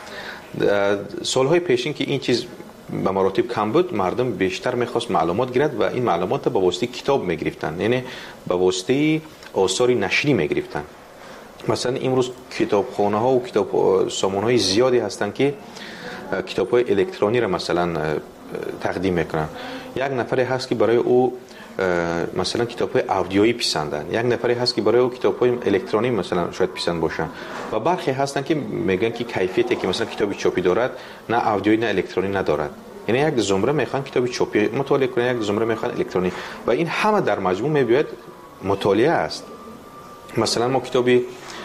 سالهای پیشین که این چیز به مراتب کم بود، مردم بیشتر میخواست معلومات گیرد و این معلومات به واسطه کتاب میگرفتن، یعنی به واسطه آثار نشری میگرفتن. مثلا امروز کتابخانه ها و کتاب سامانه زیادی هستند که کتاب های الکترونی را مثلا تقدیم میکنن. یک نفری هست که برای او مثلا کتاب‌های آدیویی پسندن، یک نفری هست که برای او کتاب‌های الکترونیک مثلا شاید پسند باشن و برخی هستن که میگن که کیفیتی که مثلا کتابی چاپی دارد نه آدیویی نه الکترونیک ندارد، یعنی یک زمره میخوان کتابی چاپی مطالعه کنن، یک زمره میخوان الکترونیک و این همه در مجموع میباید مطالعه است. مثلا ما کتابی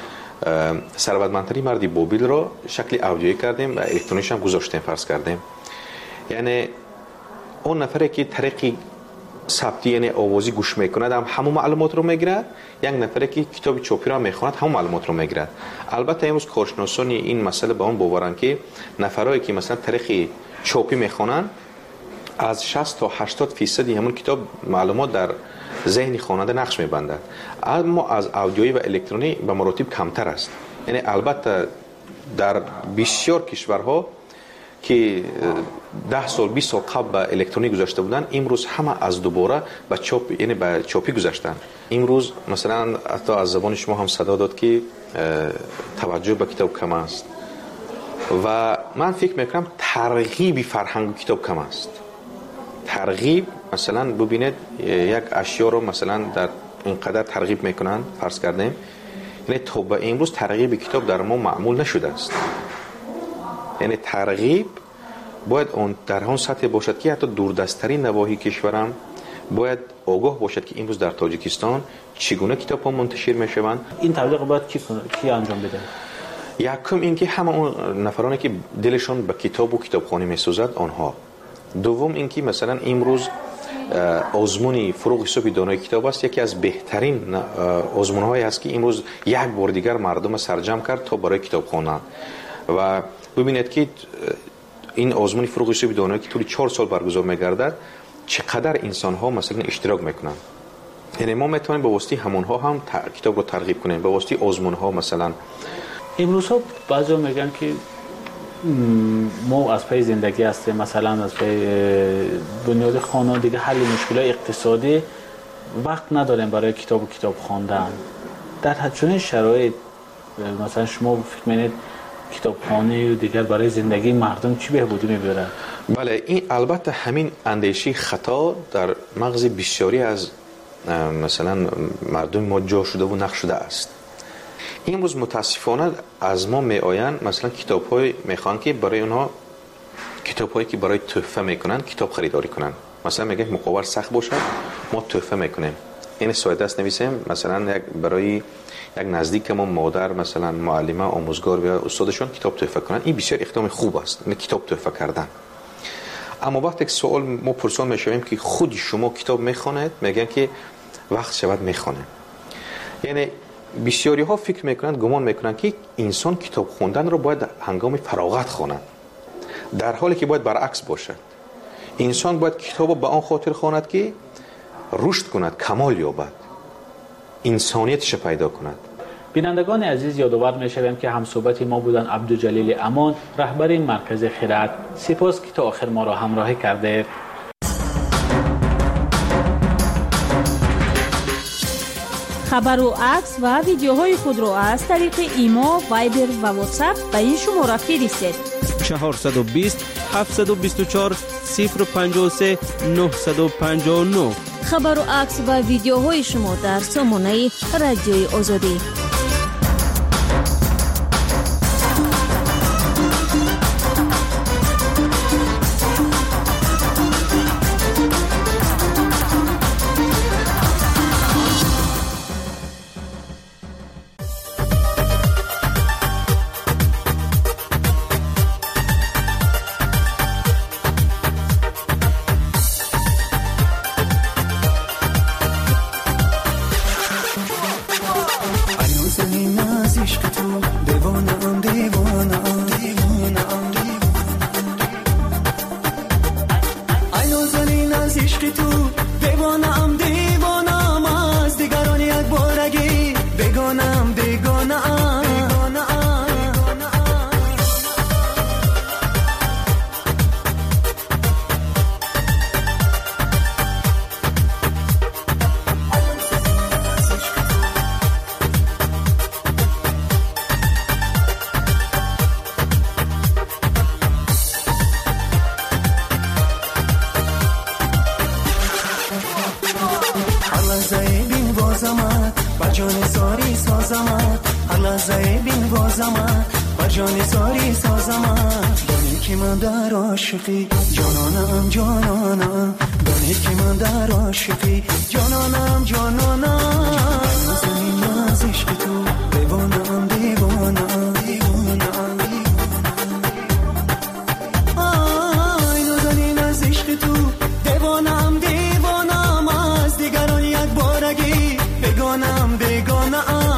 ثروتمندترین مردی بابل را شکل آدیویی کردیم و الکترونیکش هم گذاشتیم فرض کردیم، یعنی اون نفری که طریقی ثبتی یعنی آوازی گوش میکند هم همون معلومات رو میگیرد، یک نفری که کتاب چاپی را میخواند همون معلومات رو میگیرد. البته امروز کارشناسان این مسئله با اون باورن که نفرایی که مثلا طریق چاپی میخوانن از شصت تا هشتاد فیصد همون کتاب معلومات در ذهن خواننده نقش میبندد، اما از آدیویی و الکترونیک به مراتب کمتر است. یعنی البته در بسیار کشورها که ده سال بیست سال قبل به الکترونیک گذاشته بودن، امروز همه از دوباره به چاپ یعنی به چاپی گذاشتن. امروز مثلا حتی از زبان شما هم صدا داد که توجه به کتاب کم است و من فکر میکنم ترغیب فرهنگ کتاب کم است. ترغیب مثلا ببینید یک اشیا رو مثلا در اینقدر ترغیب میکنن فرض کردیم، یعنی تا به امروز ترغیب کتاب در ما معمول نشده است. یعنی ترغیب باید اون در اون سطح باشد که حتی دوردستترین نواحی کشورم باید آگاه باشد که امروز در تاجیکستان چگونه کتاب ها منتشر می شوند. این تبلیغ باید کی کی انجام بده؟ یکم این که همه اون نفرانی که دلشون به کتاب و کتابخوانی می سوزد آنها. دوم این که مثلا امروز آزمون فروغ حساب دانای کتاب است، یکی از بهترین آزمون هایی است که امروز یک بار دیگر مردم سرجم کرد تا برای کتاب خوانند و ببینید که این آزمون فروغ حساب دانایی که طول چهار سال برگزار می‌گردد چقدر انسان ها مثلا اشتراک میکنن. یعنی ما میتونیم به واسطه همون ها هم کتاب رو ترغیب کنیم، به واسطه آزمون ها. مثلا امروز ها بعضی میگن که ما از پای زندگی هستیم، مثلا از پای بنیاد خانه دیگه حل مشکلات اقتصادی وقت نداریم برای کتاب و کتاب خواندن. در چنین شرایط مثلا شما فکر می‌کنید کتابخانه و دیگر برای زندگی مردم چی بهبودی میبره؟ بله، این البته همین اندیشه خطا در مغز بسیاری از مثلا مردم ما جا شده و نقش شده است. این روز متاسفانه از ما می آیند مثلا کتاب های میخوان که برای اونها کتاب هایی که برای تحفه میکنن کتاب خریداری کنن. مثلا میگه مقابل سخت باشه ما تحفه میکنیم، این ساده است نویسیم مثلا یک برای یک نزدیک ما مادر مثلا معلمه آموزگار یا استادشون کتاب تحفه کنن، این بسیار اقدام خوب است، این کتاب تحفه کردن. اما وقتی که سوال ما پرسان میشویم که خود شما کتاب میخوانید، میگن که وقت شود میخونه. یعنی بسیاری ها فکر میکنند، گمان میکنند که انسان کتاب خوندن رو باید هنگام فراغت خواند، در حالی که باید برعکس باشد. انسان باید کتاب به آن خاطر خواند که رشد کند، کمال یابد، انسانیتش پیدا کند. بینندگان عزیز، یادآور می‌شویم که همصحبت ما بودن عبدالجلیل امان، رهبر مرکز خرد. سپاس که تا آخر ما را همراهی کرده. خبر و عکس و ویدیوهای خود را از طریق ایما، وایبر و واتساپ به این شماره فرستید: چهارصد و بیست هفتصد و بیست و چهار صفر پنجاه و سه نهصد و پنجاه و نه. خبر و عکس و ویدیوهای شما در سامانه رادیوی آزادی. جانانم جانانم دانی که من در عاشقی جانانم جانانم زمین از عشق تو دیوانم دیوانم دیوانم آی نازنین از عشق تو دیوانم دیوانم از دیگران یک بارگی بگانم بگانم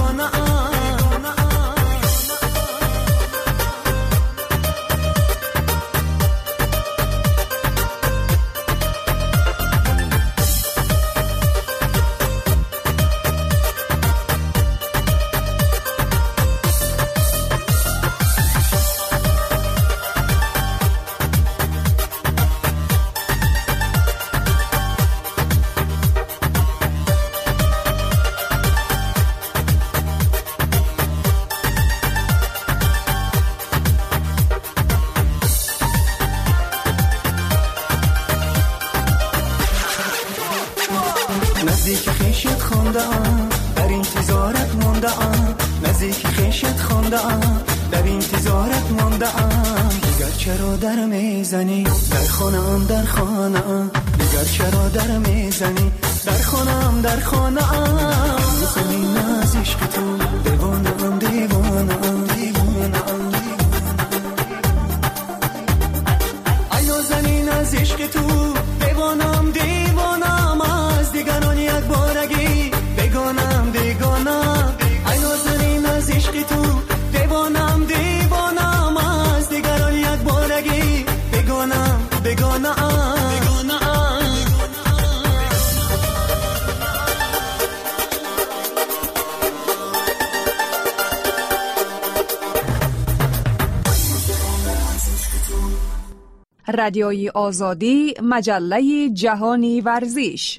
نزدیک خیشت خونده ام در انتظارت مونده ام نزدیک خیشت خونده ام در انتظارت مونده ام دیگر چرا در میزنی در خانه ام در خانه ام دیگر چرا در میزنی در خانه ام در خانه ام زمین از عشق تو دیوانه ام دیوانه ام دیوانه ام ای نازنین از عشق تو دیوانه ام دیوانه ام از دیگران یک بارگی بگانم بگانم ای نازنین از عشق تو دیوانم دیوانم از دیگران یک بارگی بگانم بگانم رادیوی آزادی، مجله جهانی ورزش.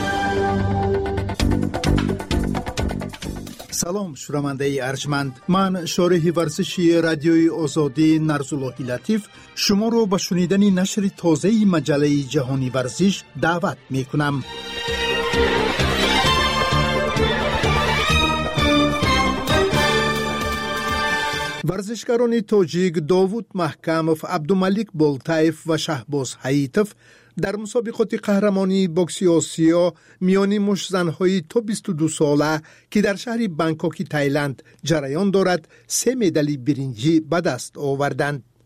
سلام شنونده ارجمند، من شارح ورزشی رادیوی آزادی نرزالله لطیف شما رو به شنیدن نشر تازه مجله جهانی ورزش دعوت می کنم. ورزشکاران تاجیک داوود محکمов، عبدالملک بولتایف و شهباز حییتف در مسابقات قهرمانی بوکسی آسیا میان مش زنهای تا بیست و دو ساله که در شهر بانکوک تایلند جریان دارد سه مدال برنجی به دست آوردند.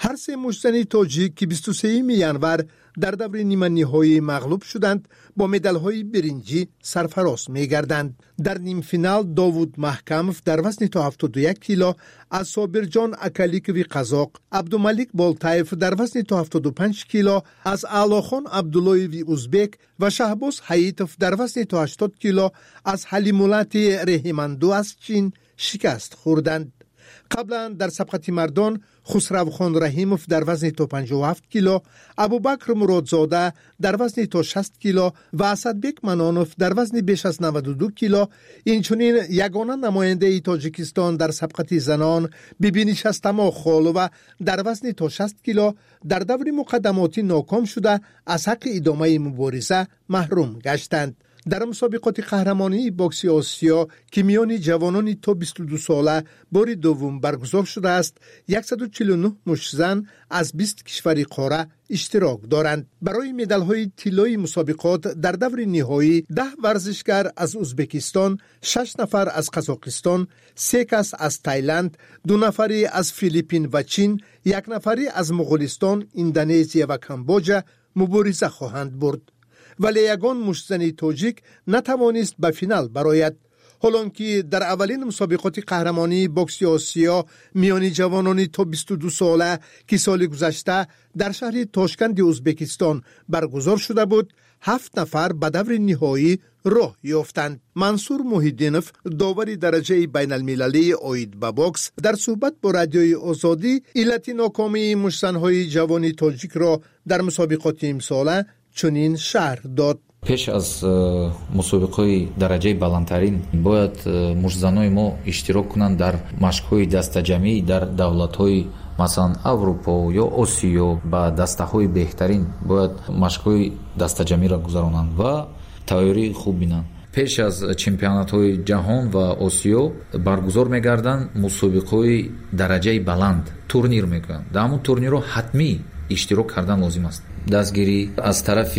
هر سه مشتزن تاجیک که بیست و سوم ژانویه در دور نیمه نهایی مغلوب شدند با مدال‌های برنجی سرفراز می‌گردند. در نیم فینال داوود محکمов در وزن تا هفتاد و یک کیلو از صابرجان اکالیکوی قزاق، عبدالملیک بولتایف در وزن تا هفتاد و پنج کیلو از اعلاخان عبداللهوی ازبک و شهباز حییتوف در وزن تا هشتاد کیلو از حلیمولات رحیماندو از چین شکست خوردند. قبلا در سبقت مردان خسروخان رحیموف در وزن تا پنجاه و هفت کیلو، ابوبکر مرادزاده در وزن تا شصت کیلو و اسدبک منانوف در وزن بیش از نود و دو کیلو، اینچنین یگانه نماینده ای تاجیکستان در سبقت زنان بیبی شستما خالوه در وزن تا شصت کیلو در دور مقدماتی ناکام شده از حق ادامه مبارزه محروم گشتند. در مسابقات قهرمانی بوکس آسیا که میان جوانان تا بیست و دو ساله بار دوم برگزار شده است، صد و چهل و نه مشتزن از بیست کشور قاره اشتراک دارند. برای مدال‌های طلایی مسابقات در دور نهایی ده ورزشکار از ازبکستان، شش نفر از قزاقستان، سه کس از تایلند، دو نفری از فیلیپین و چین، یک نفری از مغولستان، اندونزیا و کامبوجا مبارزه خواهند برد. ولی یگان مشتزن تاجیک نتوانست به فینال برآید. حالان که در اولین مسابقات قهرمانی بوکس آسیا میان جوانان تا بیست و دو ساله که سال گذشته در شهر تاشکند ازبکستان برگزار شده بود، هفت نفر به دور نهایی راه یافتند. منصور محیدینوف داور درجه بین المللی عاید به بوکس در صحبت با رادیوی آزادی علت ناکامی مشتزن‌های جوان تاجیک را در مسابقات امساله چنین شرح داد. پیش از مسابقه درجه بالاترین باید مشتزنان ما اشتراک کنند در مشق‌های دسته‌جمعی در دولت‌های مثلا اروپا یا آسیا با دسته‌های بهترین باید مشق‌های دسته‌جمعی را گذرانند و تیاری خوب بینند. پیش از چمپیونات‌های جهان و آسیا برگزار می‌گردند مسابقه‌های درجه بلند تورنیر می‌کنند. در همون تورنیر رو حتمی اشتراک کردن لازم است. دستگیری از طرف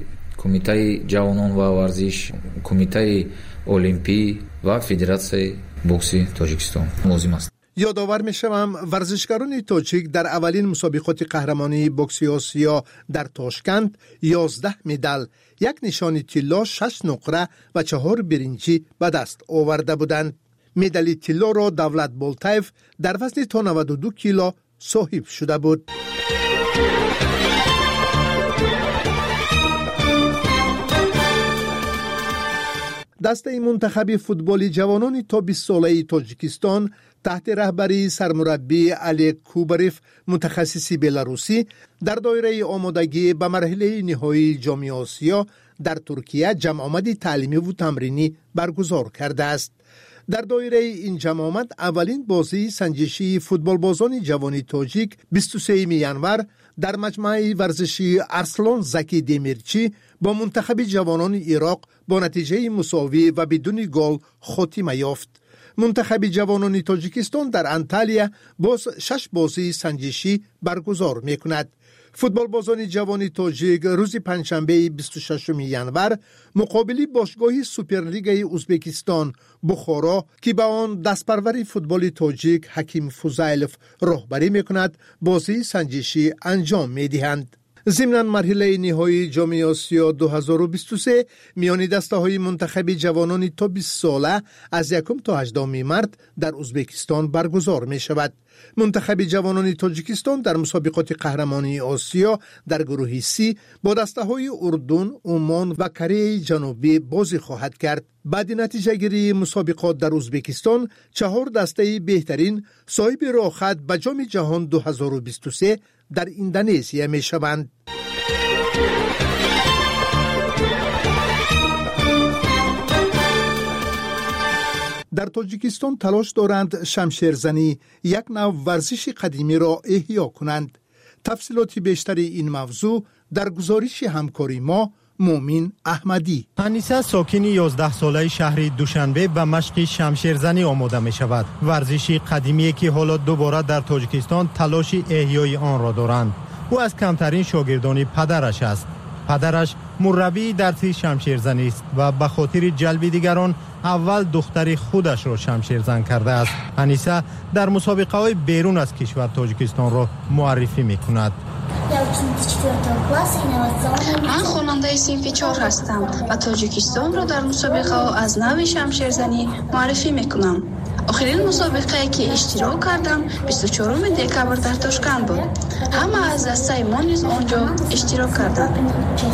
کمیته جوانان و ورزش، کمیته المپی و فدراسیون بوکس تاجیکستان لازم است. یادآور می‌شوم ورزشکاران تاجیک در اولین مسابقات قهرمانی بوکس آسیا در تاشکند یازده مدال، یک نشان طلا، شش نقره و چهار برنجی به دست آورده بودند. مدال طلا را دولت بولتایف در وزن تا نود و دو کیلو صاحب شده بود. دسته منتخب فوتبال جوانان تا بیست ساله تاجیکستان تحت رهبری سرمربی علی کوبریف متخصص بلاروسی در دایره آمادگی به مرحله نهایی جام آسیا در ترکیه جمع آمد تعلیمی و تمرینی برگزار کرده است. در دایره این جمع آمد اولین بازی سنجشی فوتبال بازان جوانی تاجیک بیست و سوم ژانویه در مجمع ورزشی ارسلان زکی دمیرچی با منتخب جوانان عراق با نتیجه مساوی و بدون گل خاتمه یافت. منتخب جوانان تاجیکستان در انتالیا باز شش بازی سنجشی برگزار می کند. فوتبال بازان جوان تاجیک روز پنجشنبه بیست و ششم ژانویه مقابل باشگاه سوپرلیگ ازبکستان بخارا که به آن دستپرور فوتبال تاجیک حکیم فوزایلوف راهبری میکند بازی سنجشی انجام میدهند. ضمن مرحله نهایی جام آسیا دو هزار و بیست و سه میان دسته های منتخب جوانان تا بیست ساله از یکم تا هجدهم مارس در ازبکستان برگزار می شود. منتخب جوانان تاجیکستان در مسابقات قهرمانی آسیا در گروه سی با دسته های اردن، عمان و کره جنوبی بازی خواهد کرد. بعد نتیجه گیری مسابقات در ازبکستان چهار دسته بهترین صاحب راه خط به جام جهان دو هزار و بیست و سه در اندونزیا می شوند. در تاجیکستان تلاش دارند شمشیرزنی یک نوع ورزش قدیمی را احیا کنند. تفصیلات بیشتری این موضوع در گزارش همکاری ما مومین احمدی. انیسه ساکن یازده ساله شهر دوشنبه به مشق شمشیرزنی آماده می شود. ورزشی قدیمی که حالا دوباره در تاجیکستان تلاش احیای آن را دارند. او از کمترین شاگردان پدرش است. پدرش مربی درسی شمشیرزنی است و به خاطر جلب دیگران اول دختر خودش را شمشیرزن کرده است. انیسه در مسابقه های بیرون از کشور تاجیکستان را معرفی می کند. من خواننده صنف چهار هستم و تاجیکستان را در مسابقه ها از نوع شمشیرزنی معرفی می کنم. آخرین مسابقه که اشتراک کردم بیست و چهارم دکبر در تاشکند بود. همه از دسته ما نیز آنجا اشتراک کردند.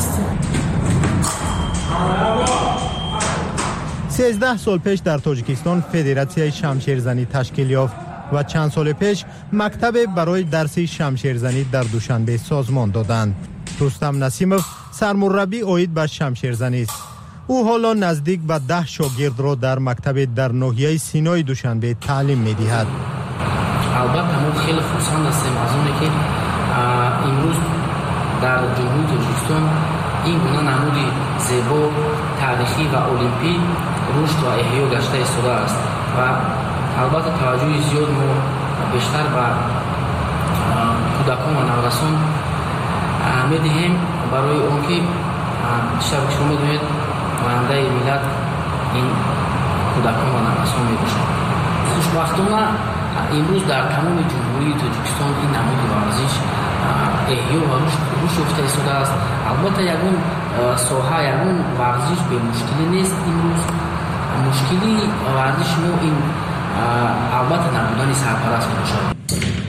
سیزده سال پیش در تاجیکستان فدراسیون شمشیرزنی تشکیل یافت و چند سال پیش مکتب برای درس شمشیرزنی در دوشنبه سازمان دادند. رستم نسیموف سرمربی عاید به شمشیرزنی است. او حالا نزدیک به ده شاگرد را در مکتب در ناحیه سینای دوشنبه تعلیم می دهد. البته ما خیلی خوشحال هستیم از اونی که امروز در جمهوری تاجیکستان این گونه نمودی زیبا تاریخی و المپی رشد و احیا گشته ایستاده است و البته توجه زیاد ما بیشتر به کودکان و نوجوانان می دهیم برای اون که شب شما می‌دونید آینده ملت این کودکان و نوجوانان میباشند. خوشبختانه امروز در تمام جمهوری تاجیکستان این نمود ورزش احیا و رشد یافته ایستاده است. البته یگان ساحه یگان ورزش به مشکلی نیست. امروز مشکلی ورزش ما این البته نبودن سرپرست میباشد.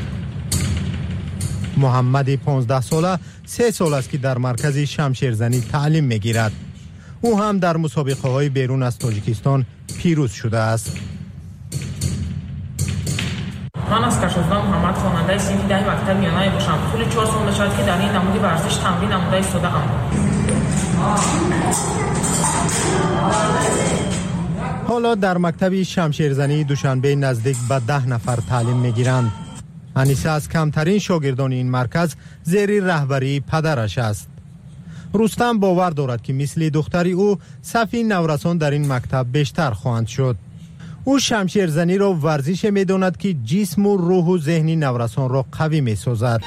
محمد پانزده ساله سه سال است که در مرکز شمشیرزنی تعلیم میگیرد. او هم در مسابقه های بیرون از تاجیکستان پیروز شده است. من از کشوزدان محمد خواننده صنف ده مکتب میانه باشم. طول چهار سال میشود که در این نمود ورزش تمرین نموده ایستاده ام. حالا در مکتب شمشیرزنی دوشنبه نزدیک به ده نفر تعلیم میگیرند. انیسه از کمترین شاگردان این مرکز زیر رهبری پدرش است. رستم باور دارد که مثل دختری او صف نورسان در این مکتب بیشتر خواهند شد. او شمشیرزنی را ورزش می‌داند که جسم و روح و ذهن نورسان را قوی می‌سازد.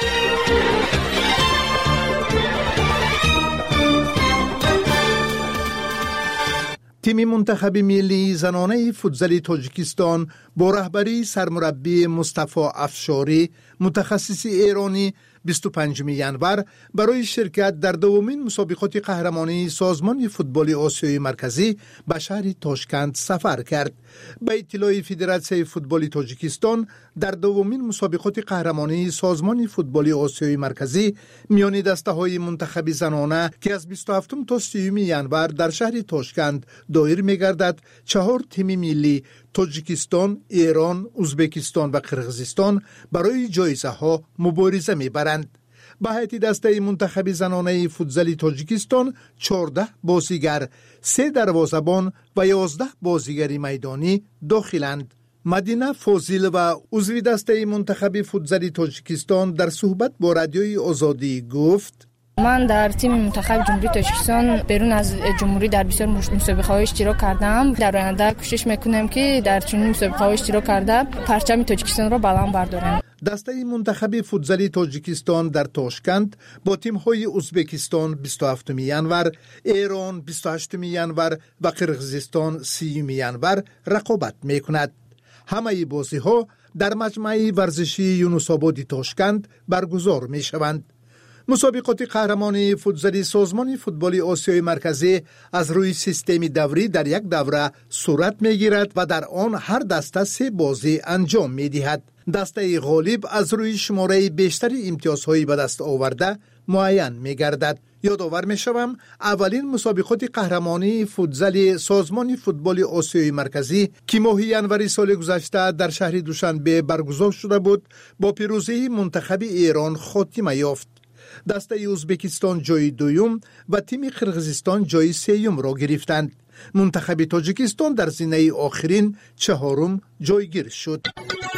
تیم منتخب ملی زنانه فوتزال تاجیکستان با رهبری سرمربی مصطفی افشاری متخصص ایرانی بیست و پنجم ینور برای شرکت در دومین مسابقات قهرمانی سازمان فوتبال آسیای مرکزی به شهر تاشکند سفر کرد. به اطلاع فدراسیون فوتبال تاجیکستان در دومین مسابقات قهرمانی سازمان فوتبال آسیای مرکزی میان دسته‌های منتخب زنانه که از بیست و هفتم تا سیوم ینور در شهر تاشکند دایر می‌گردد، چهار تیم ملی تاجیکستان، ایران، ازبکستان و قرقیزستان برای جایزه ها مبارزه می‌برند. به هیئت دسته منتخب زنانه فوتزال تاجیکستان چهارده بازیگر، سه دروازه‌بان و یازده بازیگر میدانی داخلند. مدینه فاضل و عضو دسته منتخب فوتزال تاجیکستان در صحبت با رادیوی آزادی گفت: من در تیم منتخب جمهوری تاجیکستان بیرون از جمهوری در بسیار مسابقه‌های اشتراک کردم. در آینده کوشش میکنم که در چنین مسابقه‌های اشتراک کرده پرچم تاجیکستان را بلند بردارم. دسته منتخب فوتزال تاجیکستان در تاشکند با تیم‌های ازبکستان بیست و هفتم ینور، ایران بیست و هشتم ینور و قرقیزستان سیوم ینور رقابت میکند. همه بازی‌ها در مجمع ورزشی یونس‌آباد تاشکند برگزار میشوند. مسابقات قهرمانی فوتزال سازمان فوتبال آسیای مرکزی از روی سیستم دوری در یک دوره صورت میگیرد و در آن هر دسته سه بازی انجام میدهد. دسته غالب از روی شماره بیشتر امتیازهایی به دست آورده معین میگردد. یادآور میشوم اولین مسابقات قهرمانی فوتزال سازمان فوتبال آسیای مرکزی که ماه ینور سال گذشته در شهر دوشنبه برگزار شده بود با پیروزی منتخب ایران خاتمه یافت. دسته ازبکستان جای دوم و تیم قرقیزستان جای سوم را گرفتند. منتخب تاجیکستان در زینه آخرین چهارم جایگیر شد.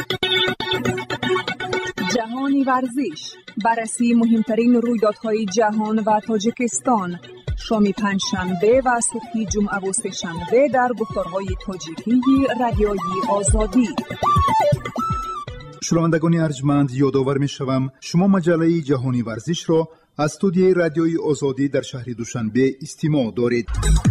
جهانی ورزش، بررسی مهمترین رویدادهای جهان و تاجیکستان، شام پنجشنبه و صبح جمعه و سه‌شنبه در گفتارهای تاجیکی رادیوی آزادی. شنوندگان ارجمند، یادآور می‌شوم شما مجله جهانی ورزش را از استودیوی رادیوی آزادی در شهر دوشنبه استماع دارید.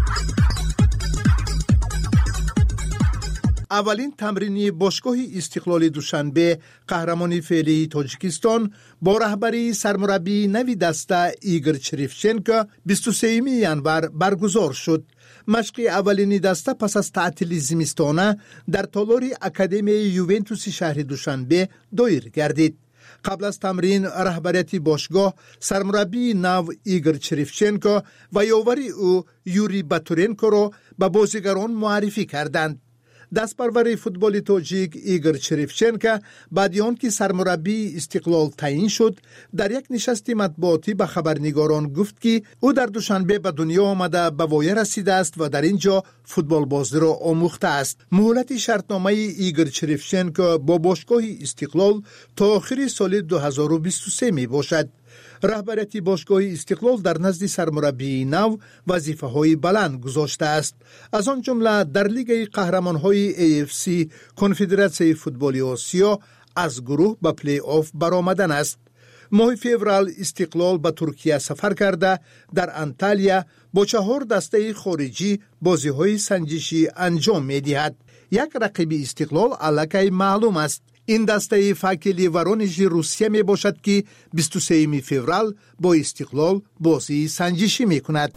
اولین تمرینی باشگاه استقلال دوشنبه قهرمانی فعلی تاجیکستان با رهبری سرمربی نوی دسته ایگور چریفچنکو بیست و سوم ژانویه برگزار شد. مشق اولین دسته پس از تعطیل زمستانه در تالار اکادمی یوونتوس شهر دوشنبه دایر گردید. قبل از تمرین رهبریت باشگاه سرمربی نو ایگور چریفچنکو و یاوری او یوری باتورنکو را به بازیگران معرفی کردند. دستپرور فوتبال تاجیک ایگور چریفچنکو بعد از آنکه سرمربی استقلال تعیین شد در یک نشست مطبوعاتی به خبرنگاران گفت که او در دوشنبه به دنیا آمده به وایه رسیده است و در اینجا فوتبال بازی را آموخته است. مهلت شرطنامه ایگور چریفچنکو با باشگاه استقلال تا آخر سال دو هزار و بیست و سه می باشد. رهبریت باشگاه استقلال در نزد سرمربی نو وظیفه های بلند گذاشته است، از آن جمله در لیگ قهرمان های ای اف سی کنفدراسیون فوتبال آسیا از گروه به پلی آف برآمدن است. ماه فوریه استقلال به ترکیه سفر کرده در انتالیا با چهار دسته خارجی بازی های سنجشی انجام می دهد. یک رقیب استقلال الکی معلوم است. این دسته فاکلی ورونژ روسیه می باشد که بیست و سوم فوریه با استقلال بازی سنجشی می کند.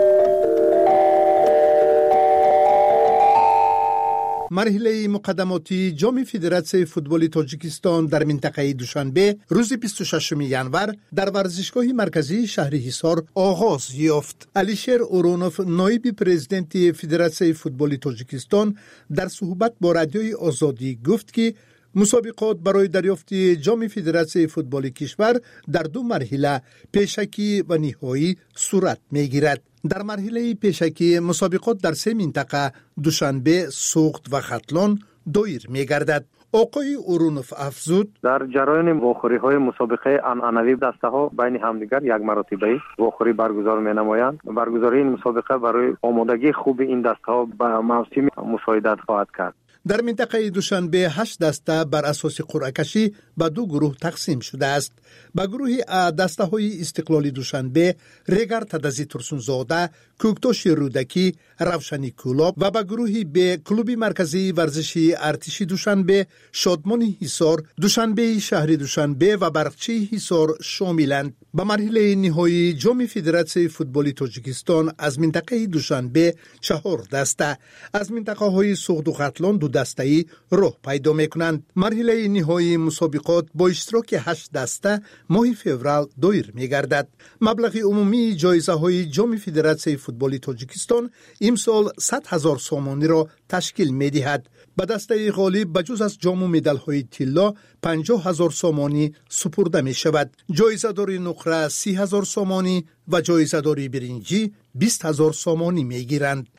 مرحله مقدماتی جام فدراسیون فوتبال تاجیکستان در منطقه دوشنبه روز بیست و ششم ژانویه در ورزشگاه مرکزی شهر حصار آغاز یافت. علیشیر اورونوف نایب پرزیدنت فدراسیون فوتبال تاجیکستان در صحبت با رادیوی آزادی گفت که مسابقات برای دریافت جام فدراسیون فوتبال کشور در دو مرحله پیشکی و نهایی صورت می‌گیرد. در مرحله پیشکی مسابقات در سه منطقه دوشنبه، سوخت و ختلان دایر می‌گردد. آقای اورونوف افزود در جریان واخوری های مسابقه عنعنوی دسته ها بین همدیگر یک مرتبه واخوری برگزار می نمایند. برگزاری این مسابقه برای آمادگی خوب این دسته ها به موسم مساعدت خواهد کرد. در منطقه دوشنبه هشت دسته بر اساس قرعه کشی به دو گروه تقسیم شده است. به گروه ا دسته های استقلال دوشنبه ریگر تدزی ترسونزاده، کوکتوش رودکی، روشنی کولاب و به گروه ب کلوب مرکزی ورزشی ارتشی دوشنبه، شادمان حصار، دوشنبه شهر دوشنبه و برقچی حصار شاملند. به مرحله نهایی جام فدراسیون فوتبال تاجیکستان از منطقه دوشنبه چهار دسته، از منطقه های سوخت و ختلان دو دسته‌ای راه پیدا می‌کنند. مرحله نهایی مسابقات با اشتراک هشت دسته ماه فوریه دایر می‌گردد. مبلغ عمومی جایزه‌های جام فدراسیون فوتبال تاجیکستان امسال صد هزار سومانی را تشکیل می‌دهد. به دسته غالب بجز از جام و مدال‌های طلا پنجاه هزار سومانی سپرده می‌شود. جایزه‌دار نقره سی هزار سومانی و جایزه‌دار برنجی بیست هزار سومانی می‌گیرند.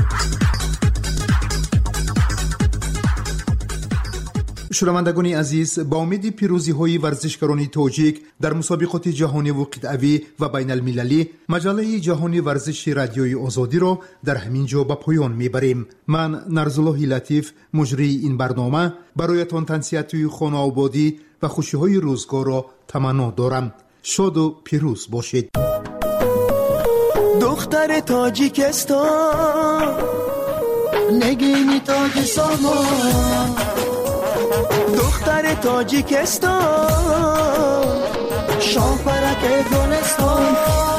شنوندگان عزیز، با امید پیروزی های ورزشکاران تاجیک در مسابقات جهانی و قطعی و بین المللی، مجله جهانی ورزش رادیوی آزادی را در همین جا به پایان میبریم. من نرزالله لطیف مجری این برنامه برایتان تنسیت خانه آبادی و خوشی های روزگار را تمنا دارم. شاد و پیروز باشید. دختر تاجیکستان نگینی تاج سامان، دختر تاجیکستان شاه پرک گلستان،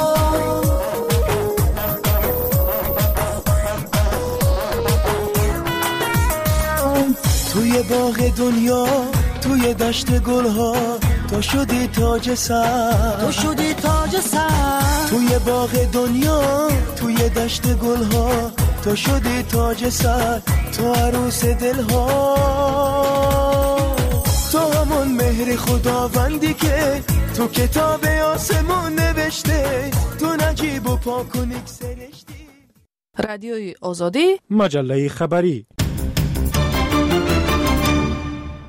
توی باغ دنیا توی دشت گلها تو شدی تاج سر، تو شدی تاج سر، توی باغ دنیا توی دشت گلها تو شدی تاج سر، تو عروس دلها، تو همون مهر خداوندی که تو کتاب آسمون نوشته، تو نجیب و پاک و نیک سرشتی. رادیوی آزادی، مجله خبری.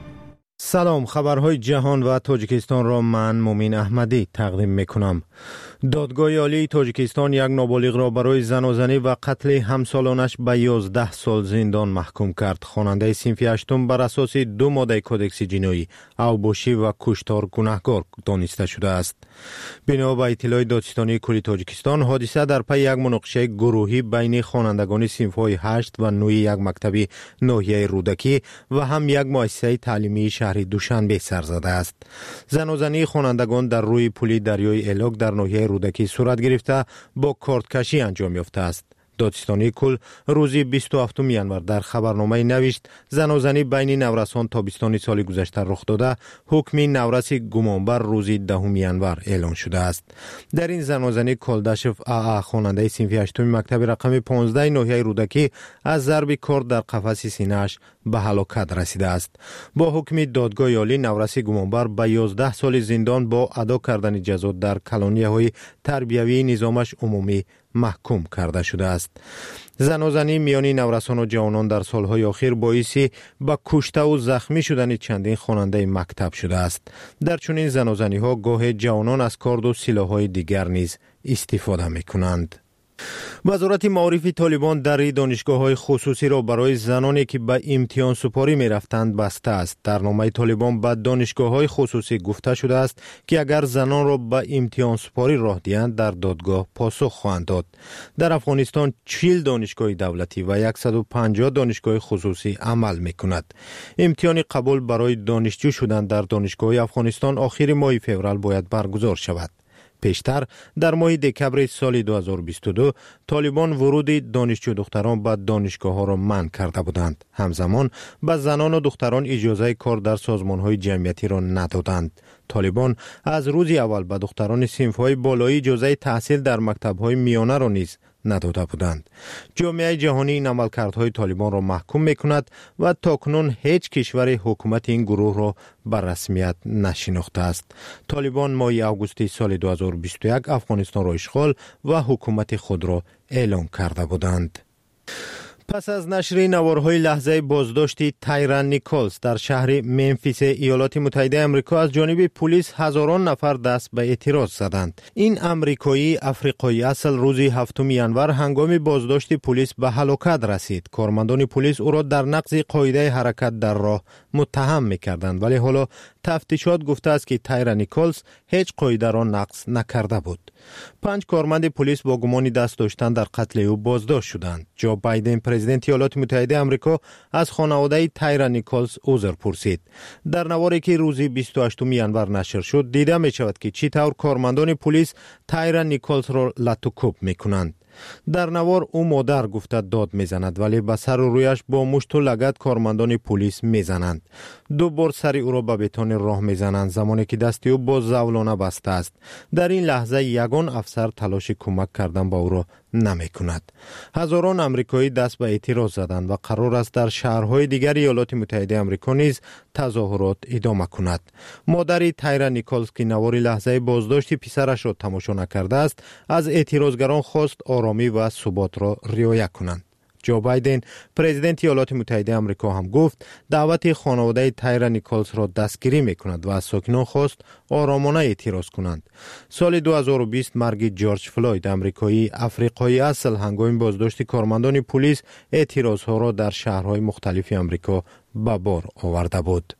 سلام، خبرهای جهان و تاجیکستان را من مومین احمدی تقدیم میکنم. دادگاه عالی تاجیکستان یک نابالغ را برای زنازنی و قتل همسالانش به یازده سال زندان محکوم کرد. خواننده صنف هشتم بر اساس دو ماده کدکس جنایی اوباشی و کشتار گناهکار دانسته شده است. بنا به اطلاع دادستانی کلی تاجیکستان، حادثه در پی یک مناقشه گروهی بین خوانندگان صنف‌های هشت و نه یک مکتب ناحیه رودکی و هم یک مؤسسه تعلیمی شهر دوشنبه سر زده است. زنازنی خوانندگان در روی پل دریای الاک در ناحیه رودکی صورت گرفته با کارتکشی انجام یافته است. دادستانی کل روز بیست و هفتم ژانویه در خبرنامه نوشت زنازنی بین نورسان تابستان سال گذشته رخ داده، حکم نورس گمانبر روز دهم ژانویه اعلان شده است. در این زنازنی کالداشف آ خواننده صنف هشتم مکتب رقم پانزده ناحیه رودکی از ضرب کارد در قفس سینه‌اش به هلاکت رسیده است. با حکم دادگاه عالی نورس گمانبر به یازده سال زندان با ادا کردن جزا در کلونی‌های تربیوی نظامش عمومی محکوم کرده شده است. زنازنی میان نورسان و جوانان در سالهای اخیر باعث به کشته و زخمی شدن چندین خواننده مکتب شده است. در چنین زنازنی ها گاه جوانان از کارد و سلاح‌های دیگر نیز استفاده می‌کنند. وزارت معارف طالبان در دانشگاه‌های خصوصی را برای زنانی که به امتحان سپاری می‌رفتند بسته است. در نامه طالبان به دانشگاه‌های خصوصی گفته شده است که اگر زنان را به امتحان سپاری راه دهند در دادگاه پاسخ خواهند داد. در افغانستان چهل دانشگاه دولتی و صد و پنجاه دانشگاه خصوصی عمل می‌کند. امتحان قبول برای دانشجو شدن در دانشگاه افغانستان آخر ماه فوریه باید برگزار شود. پیشتر در ماه دکمبر سال دو هزار و بیست و دو طالبان ورود دانشجو دختران به دانشگاه ها را منع کرده بودند. همزمان به زنان و دختران اجازه کار در سازمان های جمعیتی را ندادند. طالبان از روز اول به دختران صنف های بالایی اجازه تحصیل در مکتب های میانه را نیز نداده بودند. جامعه جهانی این عملکردهای طالبان را محکوم میکند و تاکنون هیچ کشور حکومت این گروه را به رسمیت نشناخته است. طالبان ماه آگوست سال دو هزار و بیست و یک افغانستان را اشغال و حکومت خود را اعلام کرده بودند. پس از نشر نوارهای لحظه بازداشت تایرن نیکولز در شهر ممفیس ایالات متحده آمریکا از جانب پلیس، هزاران نفر دست به اعتراض زدند. این آمریکایی افریقایی اصل روز هفتم ژانویه هنگام بازداشت پلیس به هلاکت رسید. کارمندان پلیس او را در نقض قاعده حرکت در راه متهم می‌کردند، ولی حالا تفتیشات گفته است که تایرن نیکولز هیچ قاعده را نقض نکرده بود. پنج کارمند پلیس با گمان دست داشتن در قتل او بازداشت شدند. جو بایدن پرزیدنت ایالات متحده آمریکا از خانواده تایرن نیکولز عذر پرسید. در نواری که روز بیست و هشتم ژانویه نشر شد دیده می شود که چطور کارمندان پلیس تایرن نیکولز را لطوکوب می کنند. در نوار او مادر گفته داد میزند، ولی به سر و رویش با مشت و لگد کارمندان پلیس میزنند. دو بار سر او را به بتان راه میزنند زمانی که دست او با زولانه بسته است. در این لحظه یگان افسر تلاش کمک کردن با او را نمی کند. هزاران آمریکایی دست به اعتراض زدند و قرار است در شهرهای دیگر ایالات متحده آمریکا نیز تظاهرات ادامه کند. مادر تایرن نیکولز که نوار لحظه بازداشت پسرش را تماشا نکرده است، از اعتراضگران خواست آرامی و ثبات را رعایت کنند. جو بایدن پرزیدنت ایالات متحده آمریکا هم گفت دعوت خانواده تایرن نیکولز را دستگیری میکند و از ساکنان خواست آرامانه اعتراض کنند. سال دو هزار و بیست مرگ جورج فلوید آمریکایی افریقایی اصل هنگام بازداشت کارمندان پلیس اعتراضها را در شهرهای مختلف آمریکا به بار آورده بود.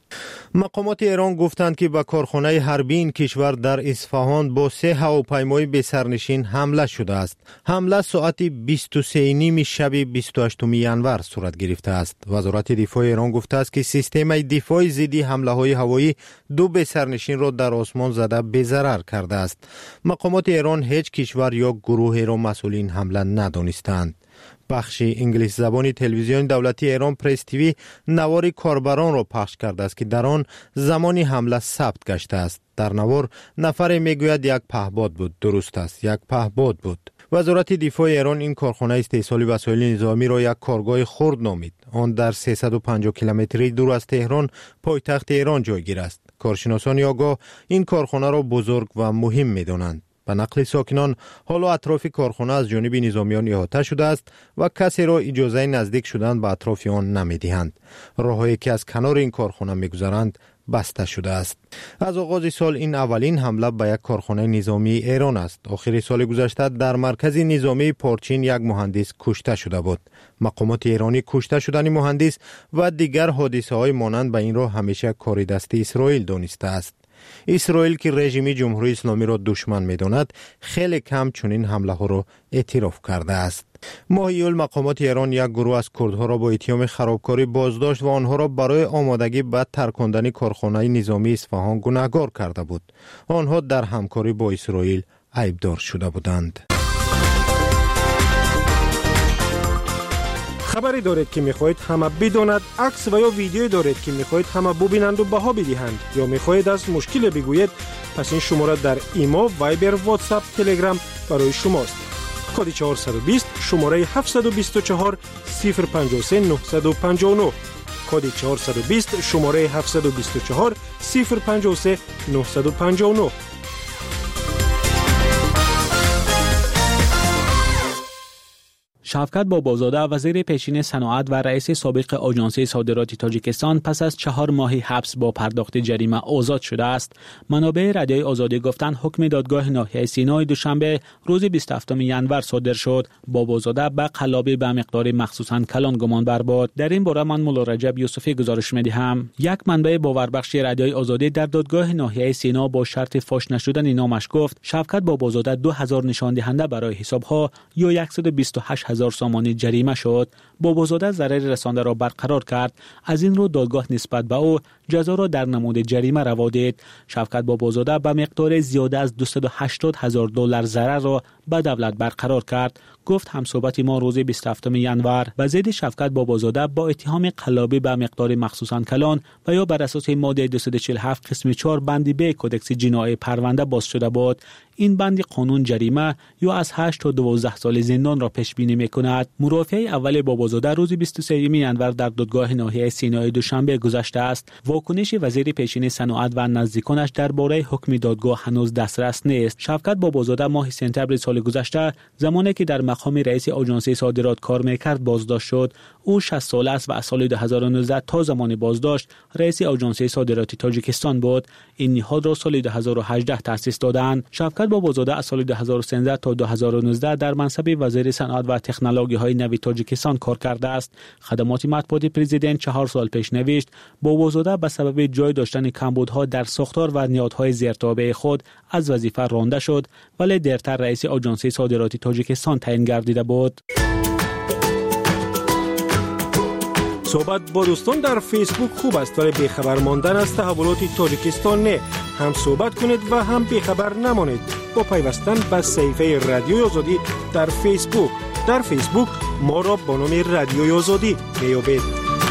مقامات ایران گفتند که به کارخانه حربی این کشور در اصفهان با سه هواپیمای بی سرنشین حمله شده است. حمله ساعت بیست و سه و نیم شب بیست و هشتم ژانویه صورت گرفته است. وزارت دفاع ایران گفته است که سیستم دفاع ضد حمله های هوایی دو بی سرنشین را در آسمان زده بی ضرر کرده است. مقامات ایران هیچ کشور یا گروهی را مسئول این حمله ندانستند. بخش انگلیس زبان تلویزیون دولتی ایران پرس تیوی نوار کاربران را پخش کرده است که در آن زمانی حمله ثبت گشته است. در نوار نفر میگوید یک پهپاد بود. درست است، یک پهپاد بود. وزارت دفاع ایران این کارخانه استحصال وسایل نظامی را یک کارگاه خرد نامید. آن در سیصد و پنجاه کیلومتری دور از تهران پایتخت ایران جایگیر است. کارشناسان آگاه این کارخانه را بزرگ و مهم می‌دانند. به نقل ساکنان حالا اطراف کارخانه از جانب نظامیان احاطه شده است و کسی را اجازه نزدیک شدن به اطراف آن نمی‌دهند. راههایی که از کنار این کارخانه می‌گذرند بسته شده است. از آغاز سال این اولین حمله به یک کارخانه نظامی ایران است. آخر سال گذشته در مرکز نظامی پورچین یک مهندس کشته شده بود. مقامات ایرانی کشته شدن مهندس و دیگر حادثه های مانند به این را همیشه کار دست اسرائیل دانسته است. اسرائیل که رژیم جمهوری اسلامی را دشمن می‌داند خیلی کم چنین حمله ها را اعتراف کرده است. ماه ایول مقامات ایران یک گروه از کردها را با اتهام خرابکاری بازداشت و آنها را برای آمادگی به ترکاندن کارخانه نظامی اصفهان گناهکار کرده بود. آنها در همکاری با اسرائیل عیبدار شده بودند. خبری دارید که میخواهید همه بداند، عکس و یا ویدیویی دارید که میخواهید همه ببینند و بها بدهند یا میخواهید از مشکل بگویید، پس این شماره در ایمو، وایبر، واتساپ، تلگرام برای شماست. کد چهارصد و بیست شماره هفتصد و بیست و چهار صفر پنجاه و سه نهصد و پنجاه و نه. کد چهارصد و بیست شماره هفتصد و بیست و چهار صفر پنجاه و سه نهصد و پنجاه و نه. شفقت بابازاده وزیر پیشین صنعت و رئیس سابق آژانس صادرات تاجیکستان پس از چهار ماهی حبس با پرداخت جریمه آزاد شده است. منابع رادیوی آزادی گفتند حکم دادگاه ناحیه سینای دوشنبه روز بیست و هفتم ژانویه صادر شد. بابازاده به قلابی به مقدار مخصوصاً کلان گمانبر بود. در این باره من مولا رجب یوسفی گزارش می‌دهم. یک منبع باوربخش رادیوی آزادی در دادگاه ناحیه سینا با شرط فاش نشدن نامش گفت شفقت بابازاده دو هزار نشان دهنده برای حسابها یا صد و بیست و هشت هزار سامانی جریمه شد. بابازاده ضرر رسانده را برقرار کرد. از این رو دادگاه نسبت به او جزا را در نمود جریمه روا دید. شفقت بابازاده به مقدار زیاده از دویست و هشتاد هزار دلار ضرر را به دولت برقرار کرد. گفت همصحبت ما روز بیست و هفتم ژانویه به ضد شفقت بابازاده با اتهام قلابی به مقدار مخصوصاً کلان و یا بر اساس ماده دویست و چهل و هفت قسم چهار بند ب کدکس جنایی پرونده باز شده بود. این بند قانون جریمه یا از هشت تا دوازده سال زندان را پیش بینی می‌کند. مرافع اول بابازاده روز بیست و سوم ژانویه در دادگاه ناحیه سینای دوشنبه گذشته است. واکنش وزیر پیشین صنعت و نزدیکانش درباره حکم دادگاه هنوز دسترس نیست. شفقت بابازاده ماه سپتامبر سال گذشته زمانی که در مقام رئیس آژانس صادرات کار می‌کرد بازداشت شد. او شصت ساله است و از سال دو هزار و نوزده تا زمان بازداشت رئیس آژانس صادرات تاجیکستان بود. این نهاد را سال دو هزار و هجده تأسیس دادند. شفقت بابازاده از سال دو هزار و سیزده تا دو هزار و نوزده در منصب وزیر صنعت و تکنولوژی‌های نوین تاجیکستان کار کرده است. خدمات مطبوعاتی پرزیدنت چهار سال پیش نوشت بابازاده به سبب جای داشتن کمبودها در ساختار و نهادهای زیرتابع خود از وظیفه رانده شد، ولی دیرتر رئیس آژانس صادرات تاجیکستان تعیین گردیده بود. صحبت با دوستان در فیسبوک خوب است ولی بیخبر ماندن از تحولات تاجیکستان نه. هم صحبت کنید و هم بیخبر نمانید با پیوستن به صفحه رادیوی آزادی در فیسبوک. در فیسبوک ما را با نام رادیوی آزادی میابید.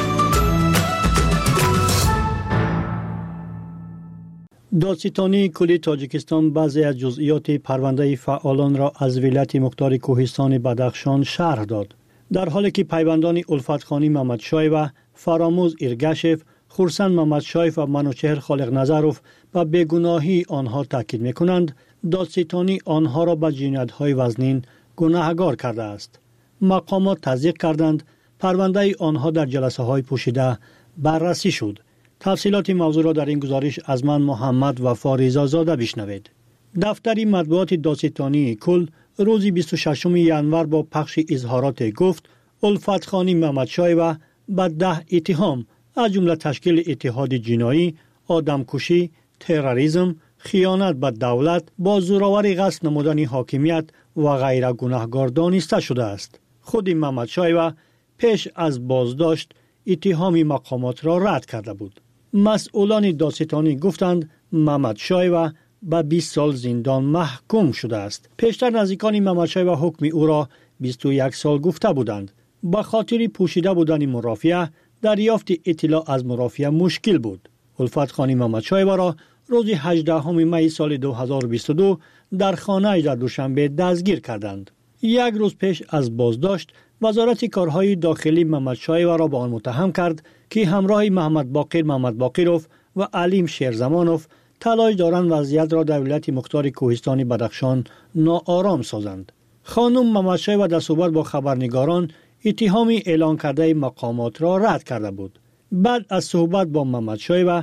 دادستانی کلی تاجیکستان بعضی از جزئیات پرونده فعالان را از ولایت مختار کوهستان بدخشان شرح داد. در حالی که پیوندان الفتخانی محمدشای و فراموز ایرگشف، خورسند محمدشای و منوچهر خالق نظروف و بیگناهی آنها تاکید میکنند، دادستانی آنها را به جنایت‌های وزنین گناهکار کرده است. مقامات تصدیق کردند پرونده آنها در جلسه های پوشیده بررسی شد. تفصیلات موضوع را در این گزارش از من محمد و فاریزا زاده بشنوید. دفتر مطبوعات دادستانی کل روز بیست و ششم ژانویه با پخش اظهارات گفت الفتخانی محمدشای و به ده اتهام از جمله تشکیل اتحاد جنایی، آدمکشی، تروریسم، خیانت به دولت، با زورآوری قصد نمودن حاکمیت و غیره گناهکار دانسته شده است. خود محمدشای و پیش از بازداشت اتهام مقامات را رد کرده بود. مسئولان دادستانی گفتند محمدشای و به بیست سال زندان محکوم شده است. پیشتر نزدیکان محمدشای و حکم او را بیست و یک سال گفته بودند. به خاطر پوشیده بودن مرافعه دریافت اطلاع از مرافعه مشکل بود. الفتخانی محمدشای را روز هجدهم می سال دو هزار و بیست و دو در خانه در دوشنبه دستگیر کردند. یک روز پیش از بازداشت وزارت کارهای داخلی محمدشای را با آن متهم کرد که همراه محمد باقر محمد باقروف و علیم شیرزمانوف تلاش دارند وضعیت را در ولایت مختار کوهستان بدخشان ناآرام سازند. خانم محمدشای و در صحبت با خبرنگاران اتهامی اعلان کرده مقامات را رد کرده بود. بعد از صحبت با محمدشای و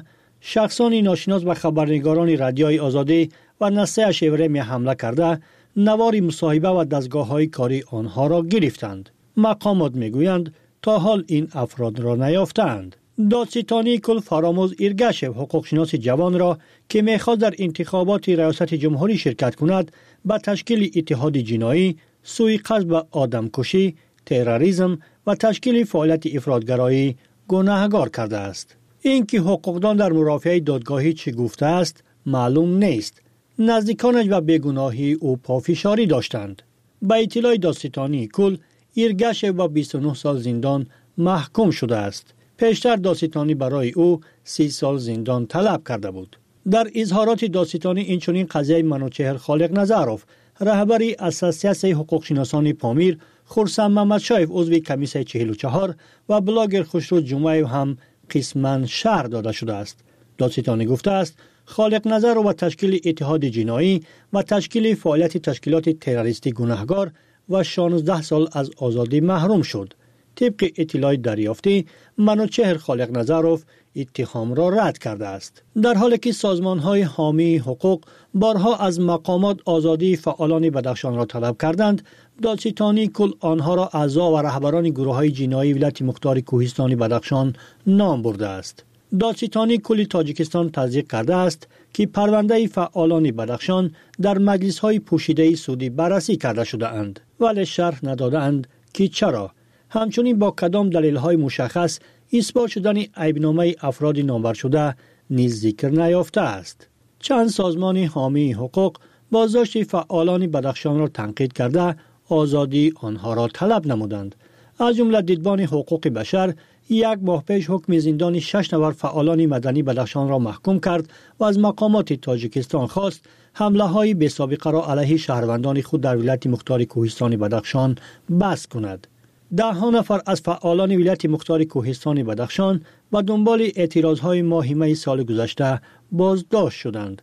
شخصان ناشناس و خبرنگاران رادیوی آزادی و نسل شیورمی حمله کرده نوار مصاحبه و دستگاه‌های کاری آنها را گرفتند. مقامات میگویند تا حال این افراد را نیافتند. دادستانی کل فراموز ایرگشو حقوقشناس جوان را که میخواست در انتخابات ریاست جمهوری شرکت کند به تشکیل اتحاد جنایی، سوء قصد به آدمکشی، تروریسم و تشکیل فعالیت افراطگرایی گناهکار کرده است. اینکه حقوقدان در مرافعه دادگاهی چه گفته است معلوم نیست. نزدیکانش و بیگناهی او پافشاری داشتند. به اطلاع دادستانی کل ایرگشو با بیست و نه سال زندان محکوم شده است. پیشتر دادستانی برای او سی سال زندان طلب کرده بود. در اظهارات دادستانی اینچنین قضیه منوچهر خالق نظروف، رهبری اساسیاسیون حقوقشناسان پامیر، خرسند محمدشایف عضو کمیسیون چهل و چهار و بلاگر خسرو جمعه هم قسماً شرح داده شده است. دادستانی گفته است خالق نظر و تشکیل اتحاد جنایی و تشکیل فعالیت تشکیلات تروریستی گناهکار و شانزده سال از آزادی محروم شد. طبق اطلاع دریافتی منوچهر خالق نظروف اتهام را رد کرده است. در حالی که سازمان‌های حامی حقوق بارها از مقامات آزادی فعالان بدخشان را طلب کردند، دادستانی کل آنها را اعضا و رهبران گروه‌های جنایی ولایت مختار کوهستان بدخشان نام برده است. دادستانی کل تاجیکستان تصدیق کرده است که پرونده فعالان بدخشان در مجلس‌های پوشیده سعودی بررسی کرده شده اند، ولی شرح ندادند که چرا. همچنین با کدام دلیل‌های مشخص اثبات شدن عیبنامه افراد نامبر شده نیز ذکر نیافته است. چند سازمان حامی حقوق بازداشت فعالان بدخشان را تنقید کرده آزادی آنها را طلب نمودند. از جمله دیدبان حقوق بشر یک ماه پیش حکم زندان شش نفر فعالان مدنی بدخشان را محکوم کرد و از مقامات تاجیکستان خواست حمله های بی سابقه را علیه شهروندان خود در ولایت مختار کوهستان بدخشان بس کند. ده ها نفر از فعالان ولایت مختار کوهستان بدخشان و دنبال اعتراضهای ماه می سال گذشته بازداشت شدند.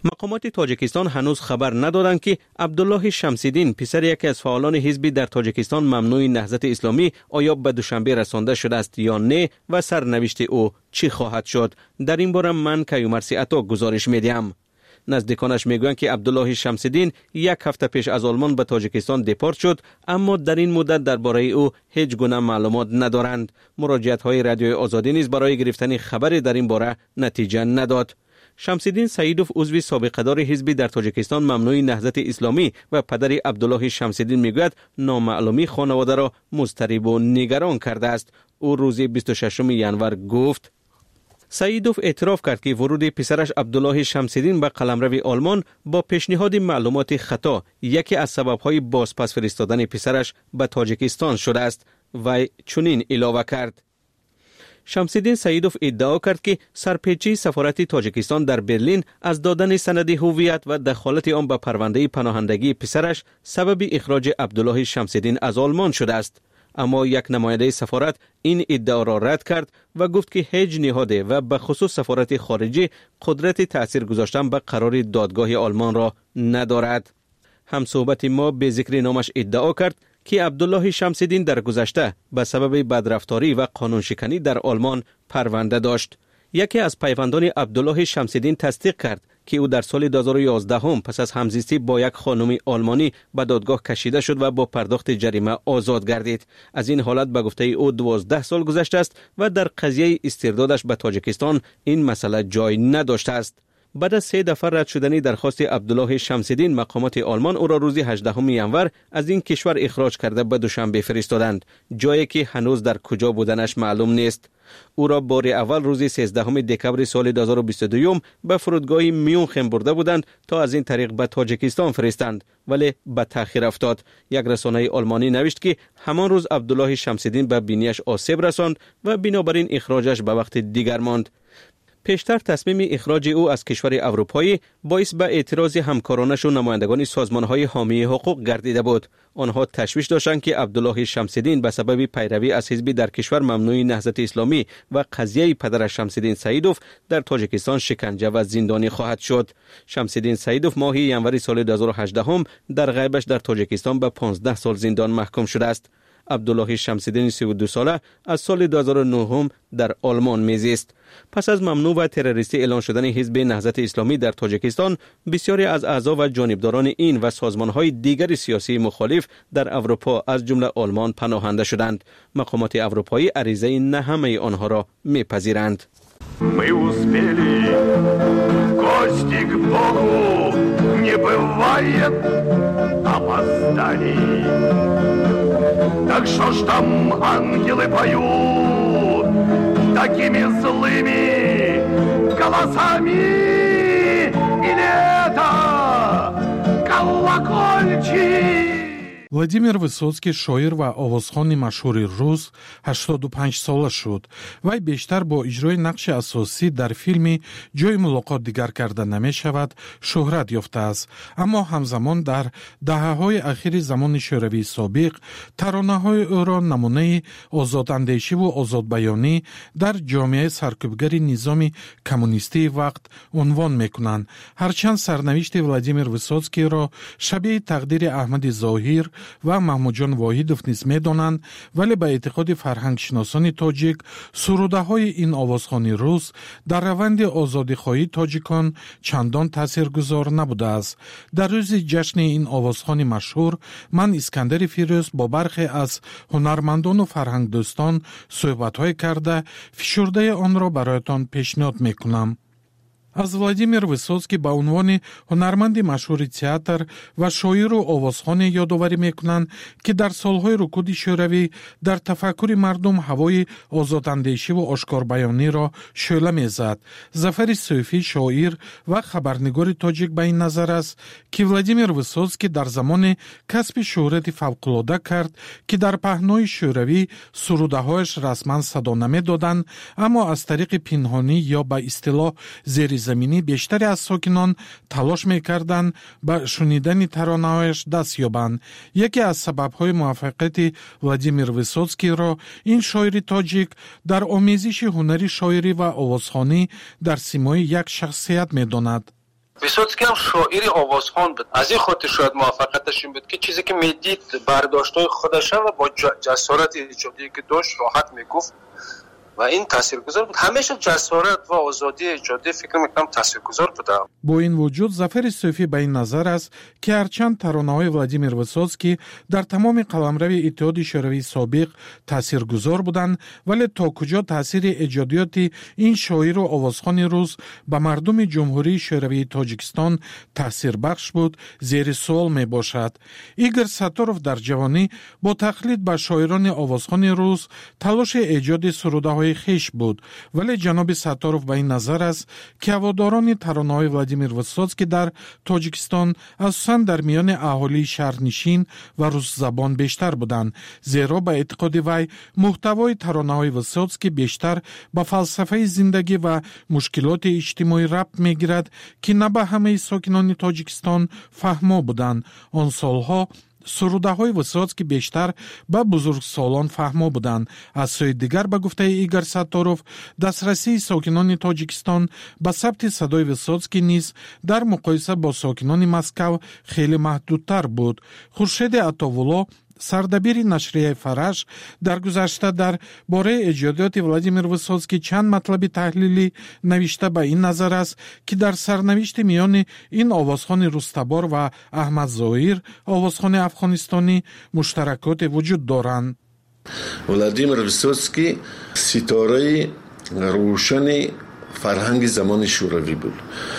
مقامات تاجیکستان هنوز خبر ندادند که عبدالله شمسیدین پسر یکی از فعالان حزبی در تاجیکستان ممنوع نهضت اسلامی آیا به دوشنبه رسانده شده است یا نه و سرنوشت او چی خواهد شد. در این باره من کیومرثی عطا گزارش میدیم. نزدیکانش میگویند که عبدالله شمسیدین یک هفته پیش از آلمان به تاجیکستان دپارت شد، اما در این مدت درباره او هیچ گونه معلومات ندارند. مراجعت های رادیوی آزادی نیز برای گرفتن خبری در این باره نتیجه نداد. شمسیدین سعیدوف عضو سابقه‌دار حزبی در تاجیکستان ممنوع نهضت اسلامی و پدر عبدالله شمسیدین میگوید نامعلومی خانواده را مضطرب و نگران کرده است. او روز بیست و ششم ژانویه گفت. سعیدوف اعتراف کرد که ورود پسرش عبدالله شمسیدین به قلمرو آلمان با پیشنهاد معلومات خطا یکی از سبب‌های بازپس فرستادن پسرش به تاجیکستان شده است و چنین اضافه کرد. شمسیدین سعیدوف ادعا کرد که سرپیچی سفارت تاجیکستان در برلین از دادن سند هویت و دخالت آن به پرونده پناهندگی پسرش سبب اخراج عبدالله شمسیدین از آلمان شده است. اما یک نماینده سفارت این ادعا را رد کرد و گفت که هیچ نهاده و به خصوص سفارت خارجی قدرت تأثیر گذاشتن به قرار دادگاه آلمان را ندارد. همصحبت ما به ذکر نامش ادعا کرد که عبدالله شمسیدین در گذشته به سبب بدرفتاری و قانون شکنی در آلمان پرونده داشت. یکی از پیوندان عبدالله شمسیدین تصدیق کرد که او در سال دو هزار و یازده هم پس از همزیستی با یک خانم آلمانی به دادگاه کشیده شد و با پرداخت جریمه آزاد گردید. از این حالت به گفته او دوازده سال گذشته است و در قضیه استردادش به تاجیکستان این مسئله جای نداشته است. بعد از سه دفعه رد شدنی درخواست عبدالله شمسیدین، مقامات آلمان او را روز هجدهم ژانویه از این کشور اخراج کرده به دوشنبه فرستادند، جایی که هنوز در کجا بودنش معلوم نیست. او را بار اول روز سیزدهم دکمبر سال دو هزار و بیست و دو به فرودگاه میونخن برده بودند تا از این طریق به تاجیکستان فرستند، ولی به تأخیر افتاد. یک رسانه آلمانی نوشت که همان روز عبدالله شمسیدین به بینیش آسیب رساند و بنابراین اخراجش به وقت دیگر ماند. پیشتر تصمیم اخراج او از کشور اروپایی باعث به اعتراض همکارانش و نمایندگان سازمان‌های حامی حقوق گردیده بود. آنها تشویش داشتند که عبدالله شمسیدین به سبب پیروی از حزبی در کشور ممنوع نهضت اسلامی و قضیه پدرش شمسیدین سعیدوف در تاجیکستان شکنجه و زندانی خواهد شد. شمسیدین سعیدوف ماه ژانویه سال دو هزار و هجده هم در غیبش در تاجیکستان به پانزده سال زندان محکوم شده است. عبدالله شمسیدین سی و دو ساله از سال دو هزار و نه هم در آلمان میزیست. پس از ممنوع و تروریستی اعلان شدن حزب نهضت اسلامی در تاجیکستان، بسیاری از اعضا و جانبداران این و سازمان‌های دیگر سیاسی مخالف در اروپا از جمله آلمان پناهنده شدند. مقامات اروپایی عریضه نه همه آنها را میپذیرند. Мы успели в гости к Богу, не бывает опозданий. Так что ж там ангелы поют такими злыми голосами, или это колокольчик? владимир высоцкий шоир ва овозхони машҳури рус ҳаштоду панҷ сола шуд. вай бештар бо иҷрои нақши асосӣ дар филми ҷои мулоқот дигар карда намешавад шӯҳрат ёфтааст, аммо ҳамзамон дар даҳаҳои ахири замони шӯравии собиқ таронаҳои ӯро намунаи озодандешиву озодбаёнӣ дар ҷомеаи саркӯбгари низоми коммунистии вақт унвон мекунанд. ҳарчанд сарнавишти владимир высоцкийро шабеҳи тақдири аҳмади зоҳир ва маҳмудҷон воҳидов низ медонанд, вале ба эътиқоди фарҳангшиносони тоҷик сурудаҳои ин овозхони рус дар раванди озодихоҳии тоҷикон чандон таъсиргузор набудааст. дар рӯзи ҷашни ин овозхони машҳур ман искандари фирӯз бо бархе аз ҳунармандону фарҳангдӯстон суҳбатҳое карда фишурдаи онро бароятон пешниҳод мекунам. аз владимир высоцкий ба унвони ҳунарманди машҳури театр ва шоиру овозхоне ёдоварӣ мекунанд, ки дар солҳои рукуди шӯравӣ дар тафаккури мардум ҳавои озодандешиву ошкорбаёниро шӯъла мезад. зафари сӯфӣ, шоир ва хабарнигори тоҷик ба ин назар аст, ки владимир высоцкий дар замоне касби шӯҳрати фавқулода кард, ки дар паҳнои шӯравӣ сурудаҳояш расман садо намедоданд, аммо аз тариқи пинҳонӣ ё ба истилоҳ зери заминӣ бештаре аз сокинон талош мекарданд ба шунидани таронаҳояш даст ёбанд. яке аз сабабҳои муваффақияти владимир высоцкийро ин шоири тоҷик дар омезиши ҳунари шоирӣ ва овозхонӣ дар симои як шахсият медонад. ویسوتسکی هم شاعر آوازخوان بود. از این خاطر شاید موفقیتش این بود که چیزی که میدید برداشت‌های خودش و با جسارت ایجادی که داشت راحت میگفت و این تاثیرگذار بود. همیشه جسارت و آزادی ایجادی فکر میکنم تاثیرگذار بوده. با این وجود ظفر صوفی به این نظر است که هرچند ترانه‌های ولادیمیر ویسوتسکی در تمام قلمرو اتحاد شوروی سابق تاثیرگذار بودند، ولی تا کجا تاثیر ایجادیات این شاعر و آوازخوان روس به مردم جمهوری شوروی تاجیکستان تاثیر بخش بود زیر سوال می باشد. ایگور ساتاروف در جوانی با تقلید به شاعران آوازخوان روس تلاش ایجاد سروده‌های خیش بود، ولی جناب ساتاروف به این نظر است که هواداران ترانه‌های ولادیمیر ویسوتسکی در تاجیکستان اساساً در میان اهالی شهرنشین و روس زبان بیشتر بودند، زیرا به اعتقاد وی محتوای ترانه‌های ویسوتسکی بیشتر به فلسفه زندگی و مشکلات اجتماعی ربط می‌گیرد که نه به همه ساکنان تاجیکستان فهمو بودند. آن سالها سروده‌های ویسوتسکی بیشتر به بزرگسالان فهمو بودند. از سوی دیگر به گفته ایگور ساتاروف دسترسی ساکنان تاجیکستان به ثبت صدای ویسوتسکی نیز در مقایسه با ساکنان مسکو خیلی محدودتر بود. خورشید عطاولا سردبیر نشریه فرش در گذشته در باره ایجادات ولادیمیر ویسوتسکی چند مطلب تحلیلی نوشته به این نظر است که در سرنوشت میان این آوازخوان روستبار و احمد ظاهر آوازخوان افغانستانی مشترکات وجود دارند. ولادیمیر ویسوتسکی ستاره روشن فرهنگ زمان شوروی بود،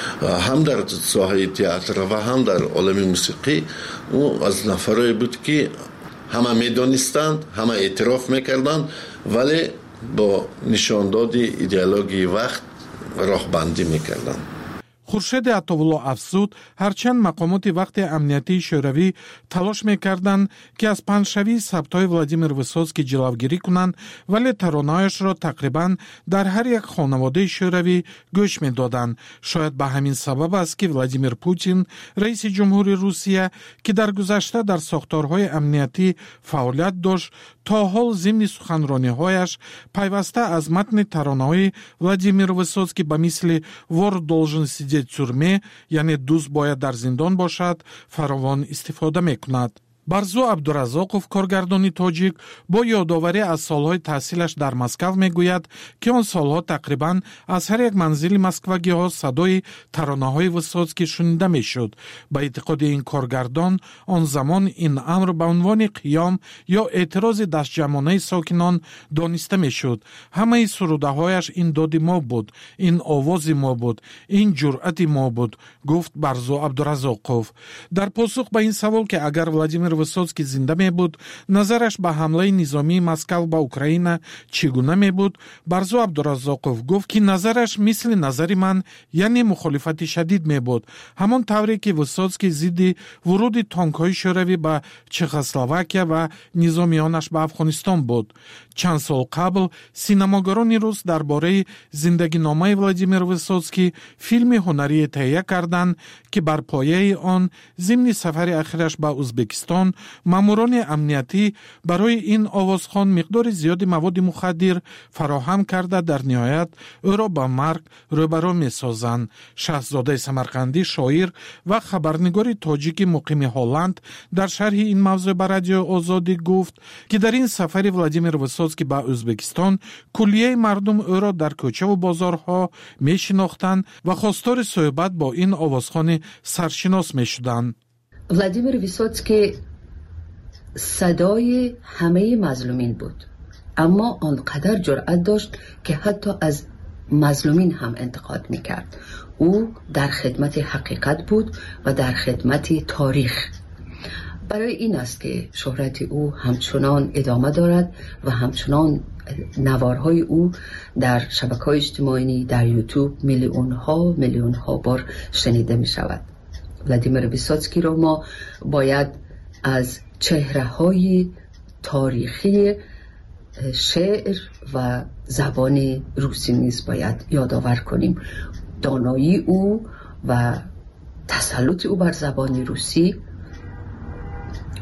هم در ساحه تئاتر و هم در عالم موسیقی. او از نفرایی بود که همه میدانستند، همه اعتراف میکردند، ولی با نشانداد ایدئولوژی وقت راهبندی میکردند. خورشید عطاولا افزود هرچند مقامات وقت امنیتی شوروی تلاش میکردند که از پنجشوی ثبت‌های ولادیمیر ویسوتسکی جلوگیری کنند، ولی ترانه‌هایش را تقریباً در هر یک خانواده شوروی گوش میدادند. شاید به همین سبب است که ولادیمیر پوتین رئیس جمهوری روسیه که در گذشته در ساختارهای امنیتی فعالیت داشت تا حال ضمن سخنرانی‌هایش پیوسته از متن ترانه‌های ولادیمیر ویسوتسکی به مثل «Вор должен сидеть в тюрьме», یعنی دوست باید در زندان باشد، فراوان استفاده میکند. барзу абдуразоқов коргардони тоҷик бо ёдоварӣ аз солҳои таҳсилаш дар москав мегӯяд ки он солҳо тақрибан аз ҳар як манзили москвагиҳо садои таронаҳои висоцкӣ шунида мешуд. ба эътиқоди ин коргардон он замон ин амр ба унвони қиём ё эътирози дастҷамонаи сокинон дониста мешуд. ҳамаи сурудаҳояш ин доди мо буд, ин овози мо буд, ин ҷуръати мо буд, гуфт барзу абдуразоқов. дар посух ба ин савол ки агар владимир висоцкий зинда мебуд, назараш ба ҳамлаи низомии Москав ба Украина чӣ гуна мебуд, барзу абдуразоқов гуфт ки назараш мисли назари ман, яъне мухолифати шадид мебуд, ҳамон тавре ки Висоцкий зидди вуруди тонкҳои шӯравӣ ба Чехословакия ва низомиёнаш ба Афғонистон буд. чанд сол қабл синамогарони рус дар бораи зиндагиномаи Владимир Висоцкий филми ҳунарие таҳия карданд ки бар пояи он зимни сафари ахираш ба Узбекистон маъмурони амниятӣ барои ин овозхон миқдори зиёди маводи мухаддир фароҳам карда дар ниҳоят ӯро ба марг рӯбаро месозанд. Шаҳзодаи Самарқандӣ шоир ва хабарнигори тоҷики муқими Ҳолланд дар шарҳи ин мавзӯъ ба Радиои Озодӣ гуфт ки дар ин сафари Владимир Висоцкий ба Ӯзбекистон куллияи мардум ӯро дар кӯчаву бозорҳо мешинохтанд ва хостори суҳбат бо ин овозхони саршинос мешуданд. Владимир Висоцкий صدای همه مظلومین بود، اما آنقدر جرأت داشت که حتی از مظلومین هم انتقاد میکرد. او در خدمت حقیقت بود و در خدمت تاریخ. برای این است که شهرت او همچنان ادامه دارد و همچنان نوارهای او در شبکه‌های اجتماعی، در یوتیوب میلیون ها میلیون ها بار شنیده می شود. ولادیمیر ویسوцкий را ما باید از چهره های تاریخی شعر و زبان روسی نیز باید یادآور کنیم. دانایی او و تسلط او بر زبان روسی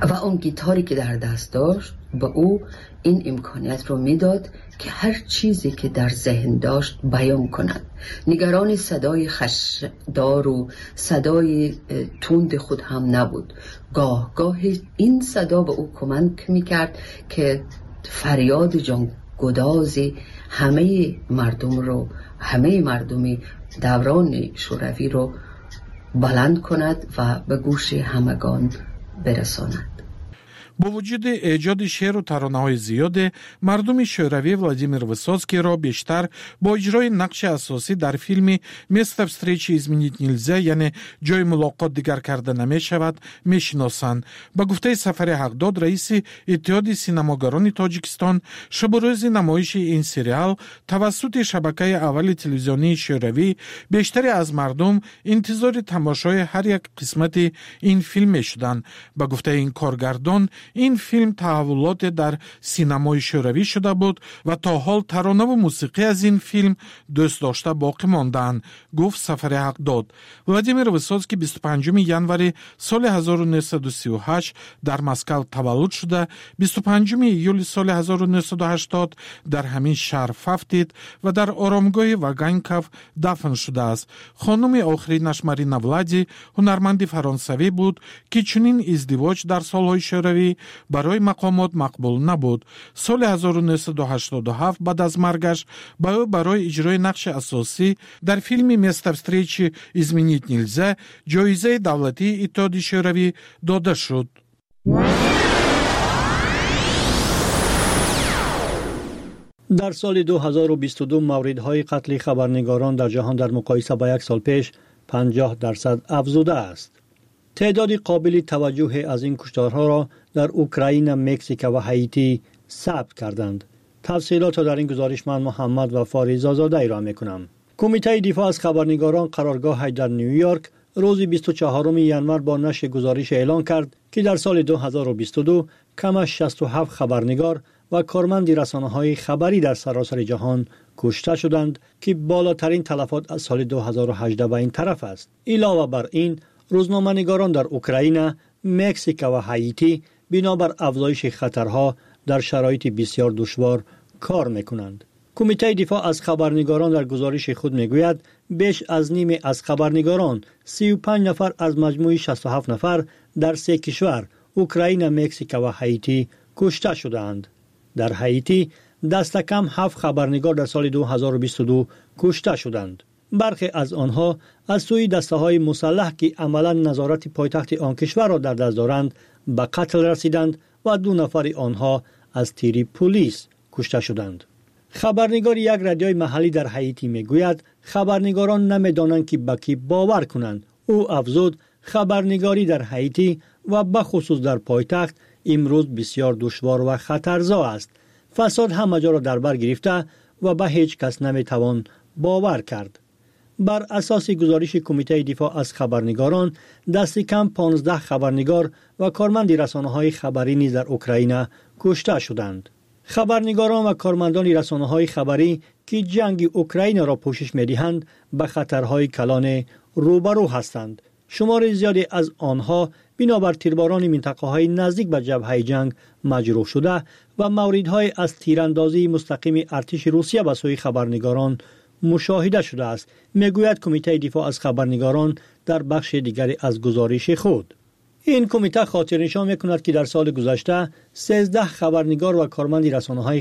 و اون گیتاری که در دست داشت به او این امکانیت رو میداد که هر چیزی که در ذهن داشت بیان کند. نگران صدای خشدار و صدای تند خود هم نبود. گاه گاه این صدا به او کمک میکرد که فریاد جانگداز همه مردم رو همه مردمی دوران شوروی رو بلند کند و به گوش همگان برساند. با وجود ایجاد شعر و ترانه‌های زیاد، مردم شوروی ولادیمیر ویسوцкийро بیشتر با اجرای نقش اساسی در فیلم «Место встречи изменить нельзя» یعنی جای ملاقات دیگر کرده نمی شود میشناسند. با گفته سفر حقداد رئیس اتحاد سینماگران تاجیکستان، شب و روز نمایش این سریال توسط شبکه اول تلویزیونی شوروی بیشتری از مردم انتظار تماشای هر یک قسمت این فیلم میشدند. با گفته این کارگردان، این فیلم تحولات در سینمای شوروی شده بود و تا حال ترانه و موسیقی از این فیلم دوست داشته باقی ماندند، گفت سفر حقداد. ولادیمیر ویسوцкий بیست و پنجم январи سال هزار و نهصد و سی و هشت در مسکو تولد شده، بیست و پنجم ایول سال هزار و نهصد و هشتاد در همین شهر ففتید و در آرامگاه واگانکوف دفن شده است. خانم آخرینش مارینا ولادی هنرمند فرانسوی بود که چنین ازدواج در سالهای شوروی برای مقامات مقبول نبود. سال هزار و نهصد و هشتاد و هفت بعد از مرگش با او برای اجرای نقش اساسی در فیلم «Место встречи изменить нельзя» جایزه دولتی اتحاد شوروی داده شد. در سال دو هزار و بیست و دو موردهای قتل خبرنگاران در جهان در مقایسه با یک سال پیش پنجاه درصد افزوده است. تعداد قابل توجه از این کشتارها را در اوکراین، مکزیک و هایتی ثبت کردند. تفصیلات را در این گزارش من محمد و فاریز آزاده ای را میکنم. کمیته دفاع از خبرنگاران قرارگاه در نیویورک روز بیست و چهارم ژانویه با نشر گزارش اعلان کرد که در سال دو هزار و بیست و دو کم از شصت و هفت خبرنگار و کارمند رسانه‌های خبری در سراسر جهان کشته شدند که بالاترین تلفات از سال دو هزار و هجده به این طرف است. علاوه بر این، روزنامه‌نگاران در اوکراین، مکزیک و هایتی بنابر افزایش خطرها در شرایط بسیار دشوار کار میکنند. کمیته دفاع از خبرنگاران در گزارش خود میگوید بیش از نیم از خبرنگاران، سی و پنج نفر از مجموع شصت و هفت نفر در سه کشور اوکراین، مکزیک و هایتی کشته شدند. در هایتی دست کم هفت خبرنگار در سال دو هزار و بیست و دو کشته شدند. برخی از آنها از سوی دسته‌های مسلح که عملاً نظارت پایتخت آن کشور را در دست دارند به قتل رسیدند و دو نفر آنها از تیر پلیس کشته شدند. خبرنگار یک رادیوی محلی در هایتی میگوید خبرنگاران نمیدانند که به کی باور کنند. او افزود خبرنگاری در هایتی و به خصوص در پایتخت امروز بسیار دشوار و خطرزا است. فساد همه جا را در بر گرفته و به هیچ کس نمیتوان باور کرد. بر اساس گزارش کمیته دفاع از خبرنگاران، دست کم پانزده خبرنگار و کارمند رسانه‌های خبری نیز در اوکراین کشته شدند. خبرنگاران و کارمندان رسانه‌های خبری که جنگ اوکراین را پوشش می‌دهند به خطرهای کلان روبرو هستند. شمار زیادی از آنها بنابر تیرباران منطقه‌های نزدیک به جبهه جنگ مجروح شده و موردهای از تیراندازی مستقیم ارتش روسیه به سوی خبرنگاران مشاهده شده است، میگوید کمیته دفاع از خبرنگاران در بخش دیگری از گزارش خود. این کمیته خاطر نشان میکند که در سال گذشته سیزده خبرنگار و کارمند رسانه‌های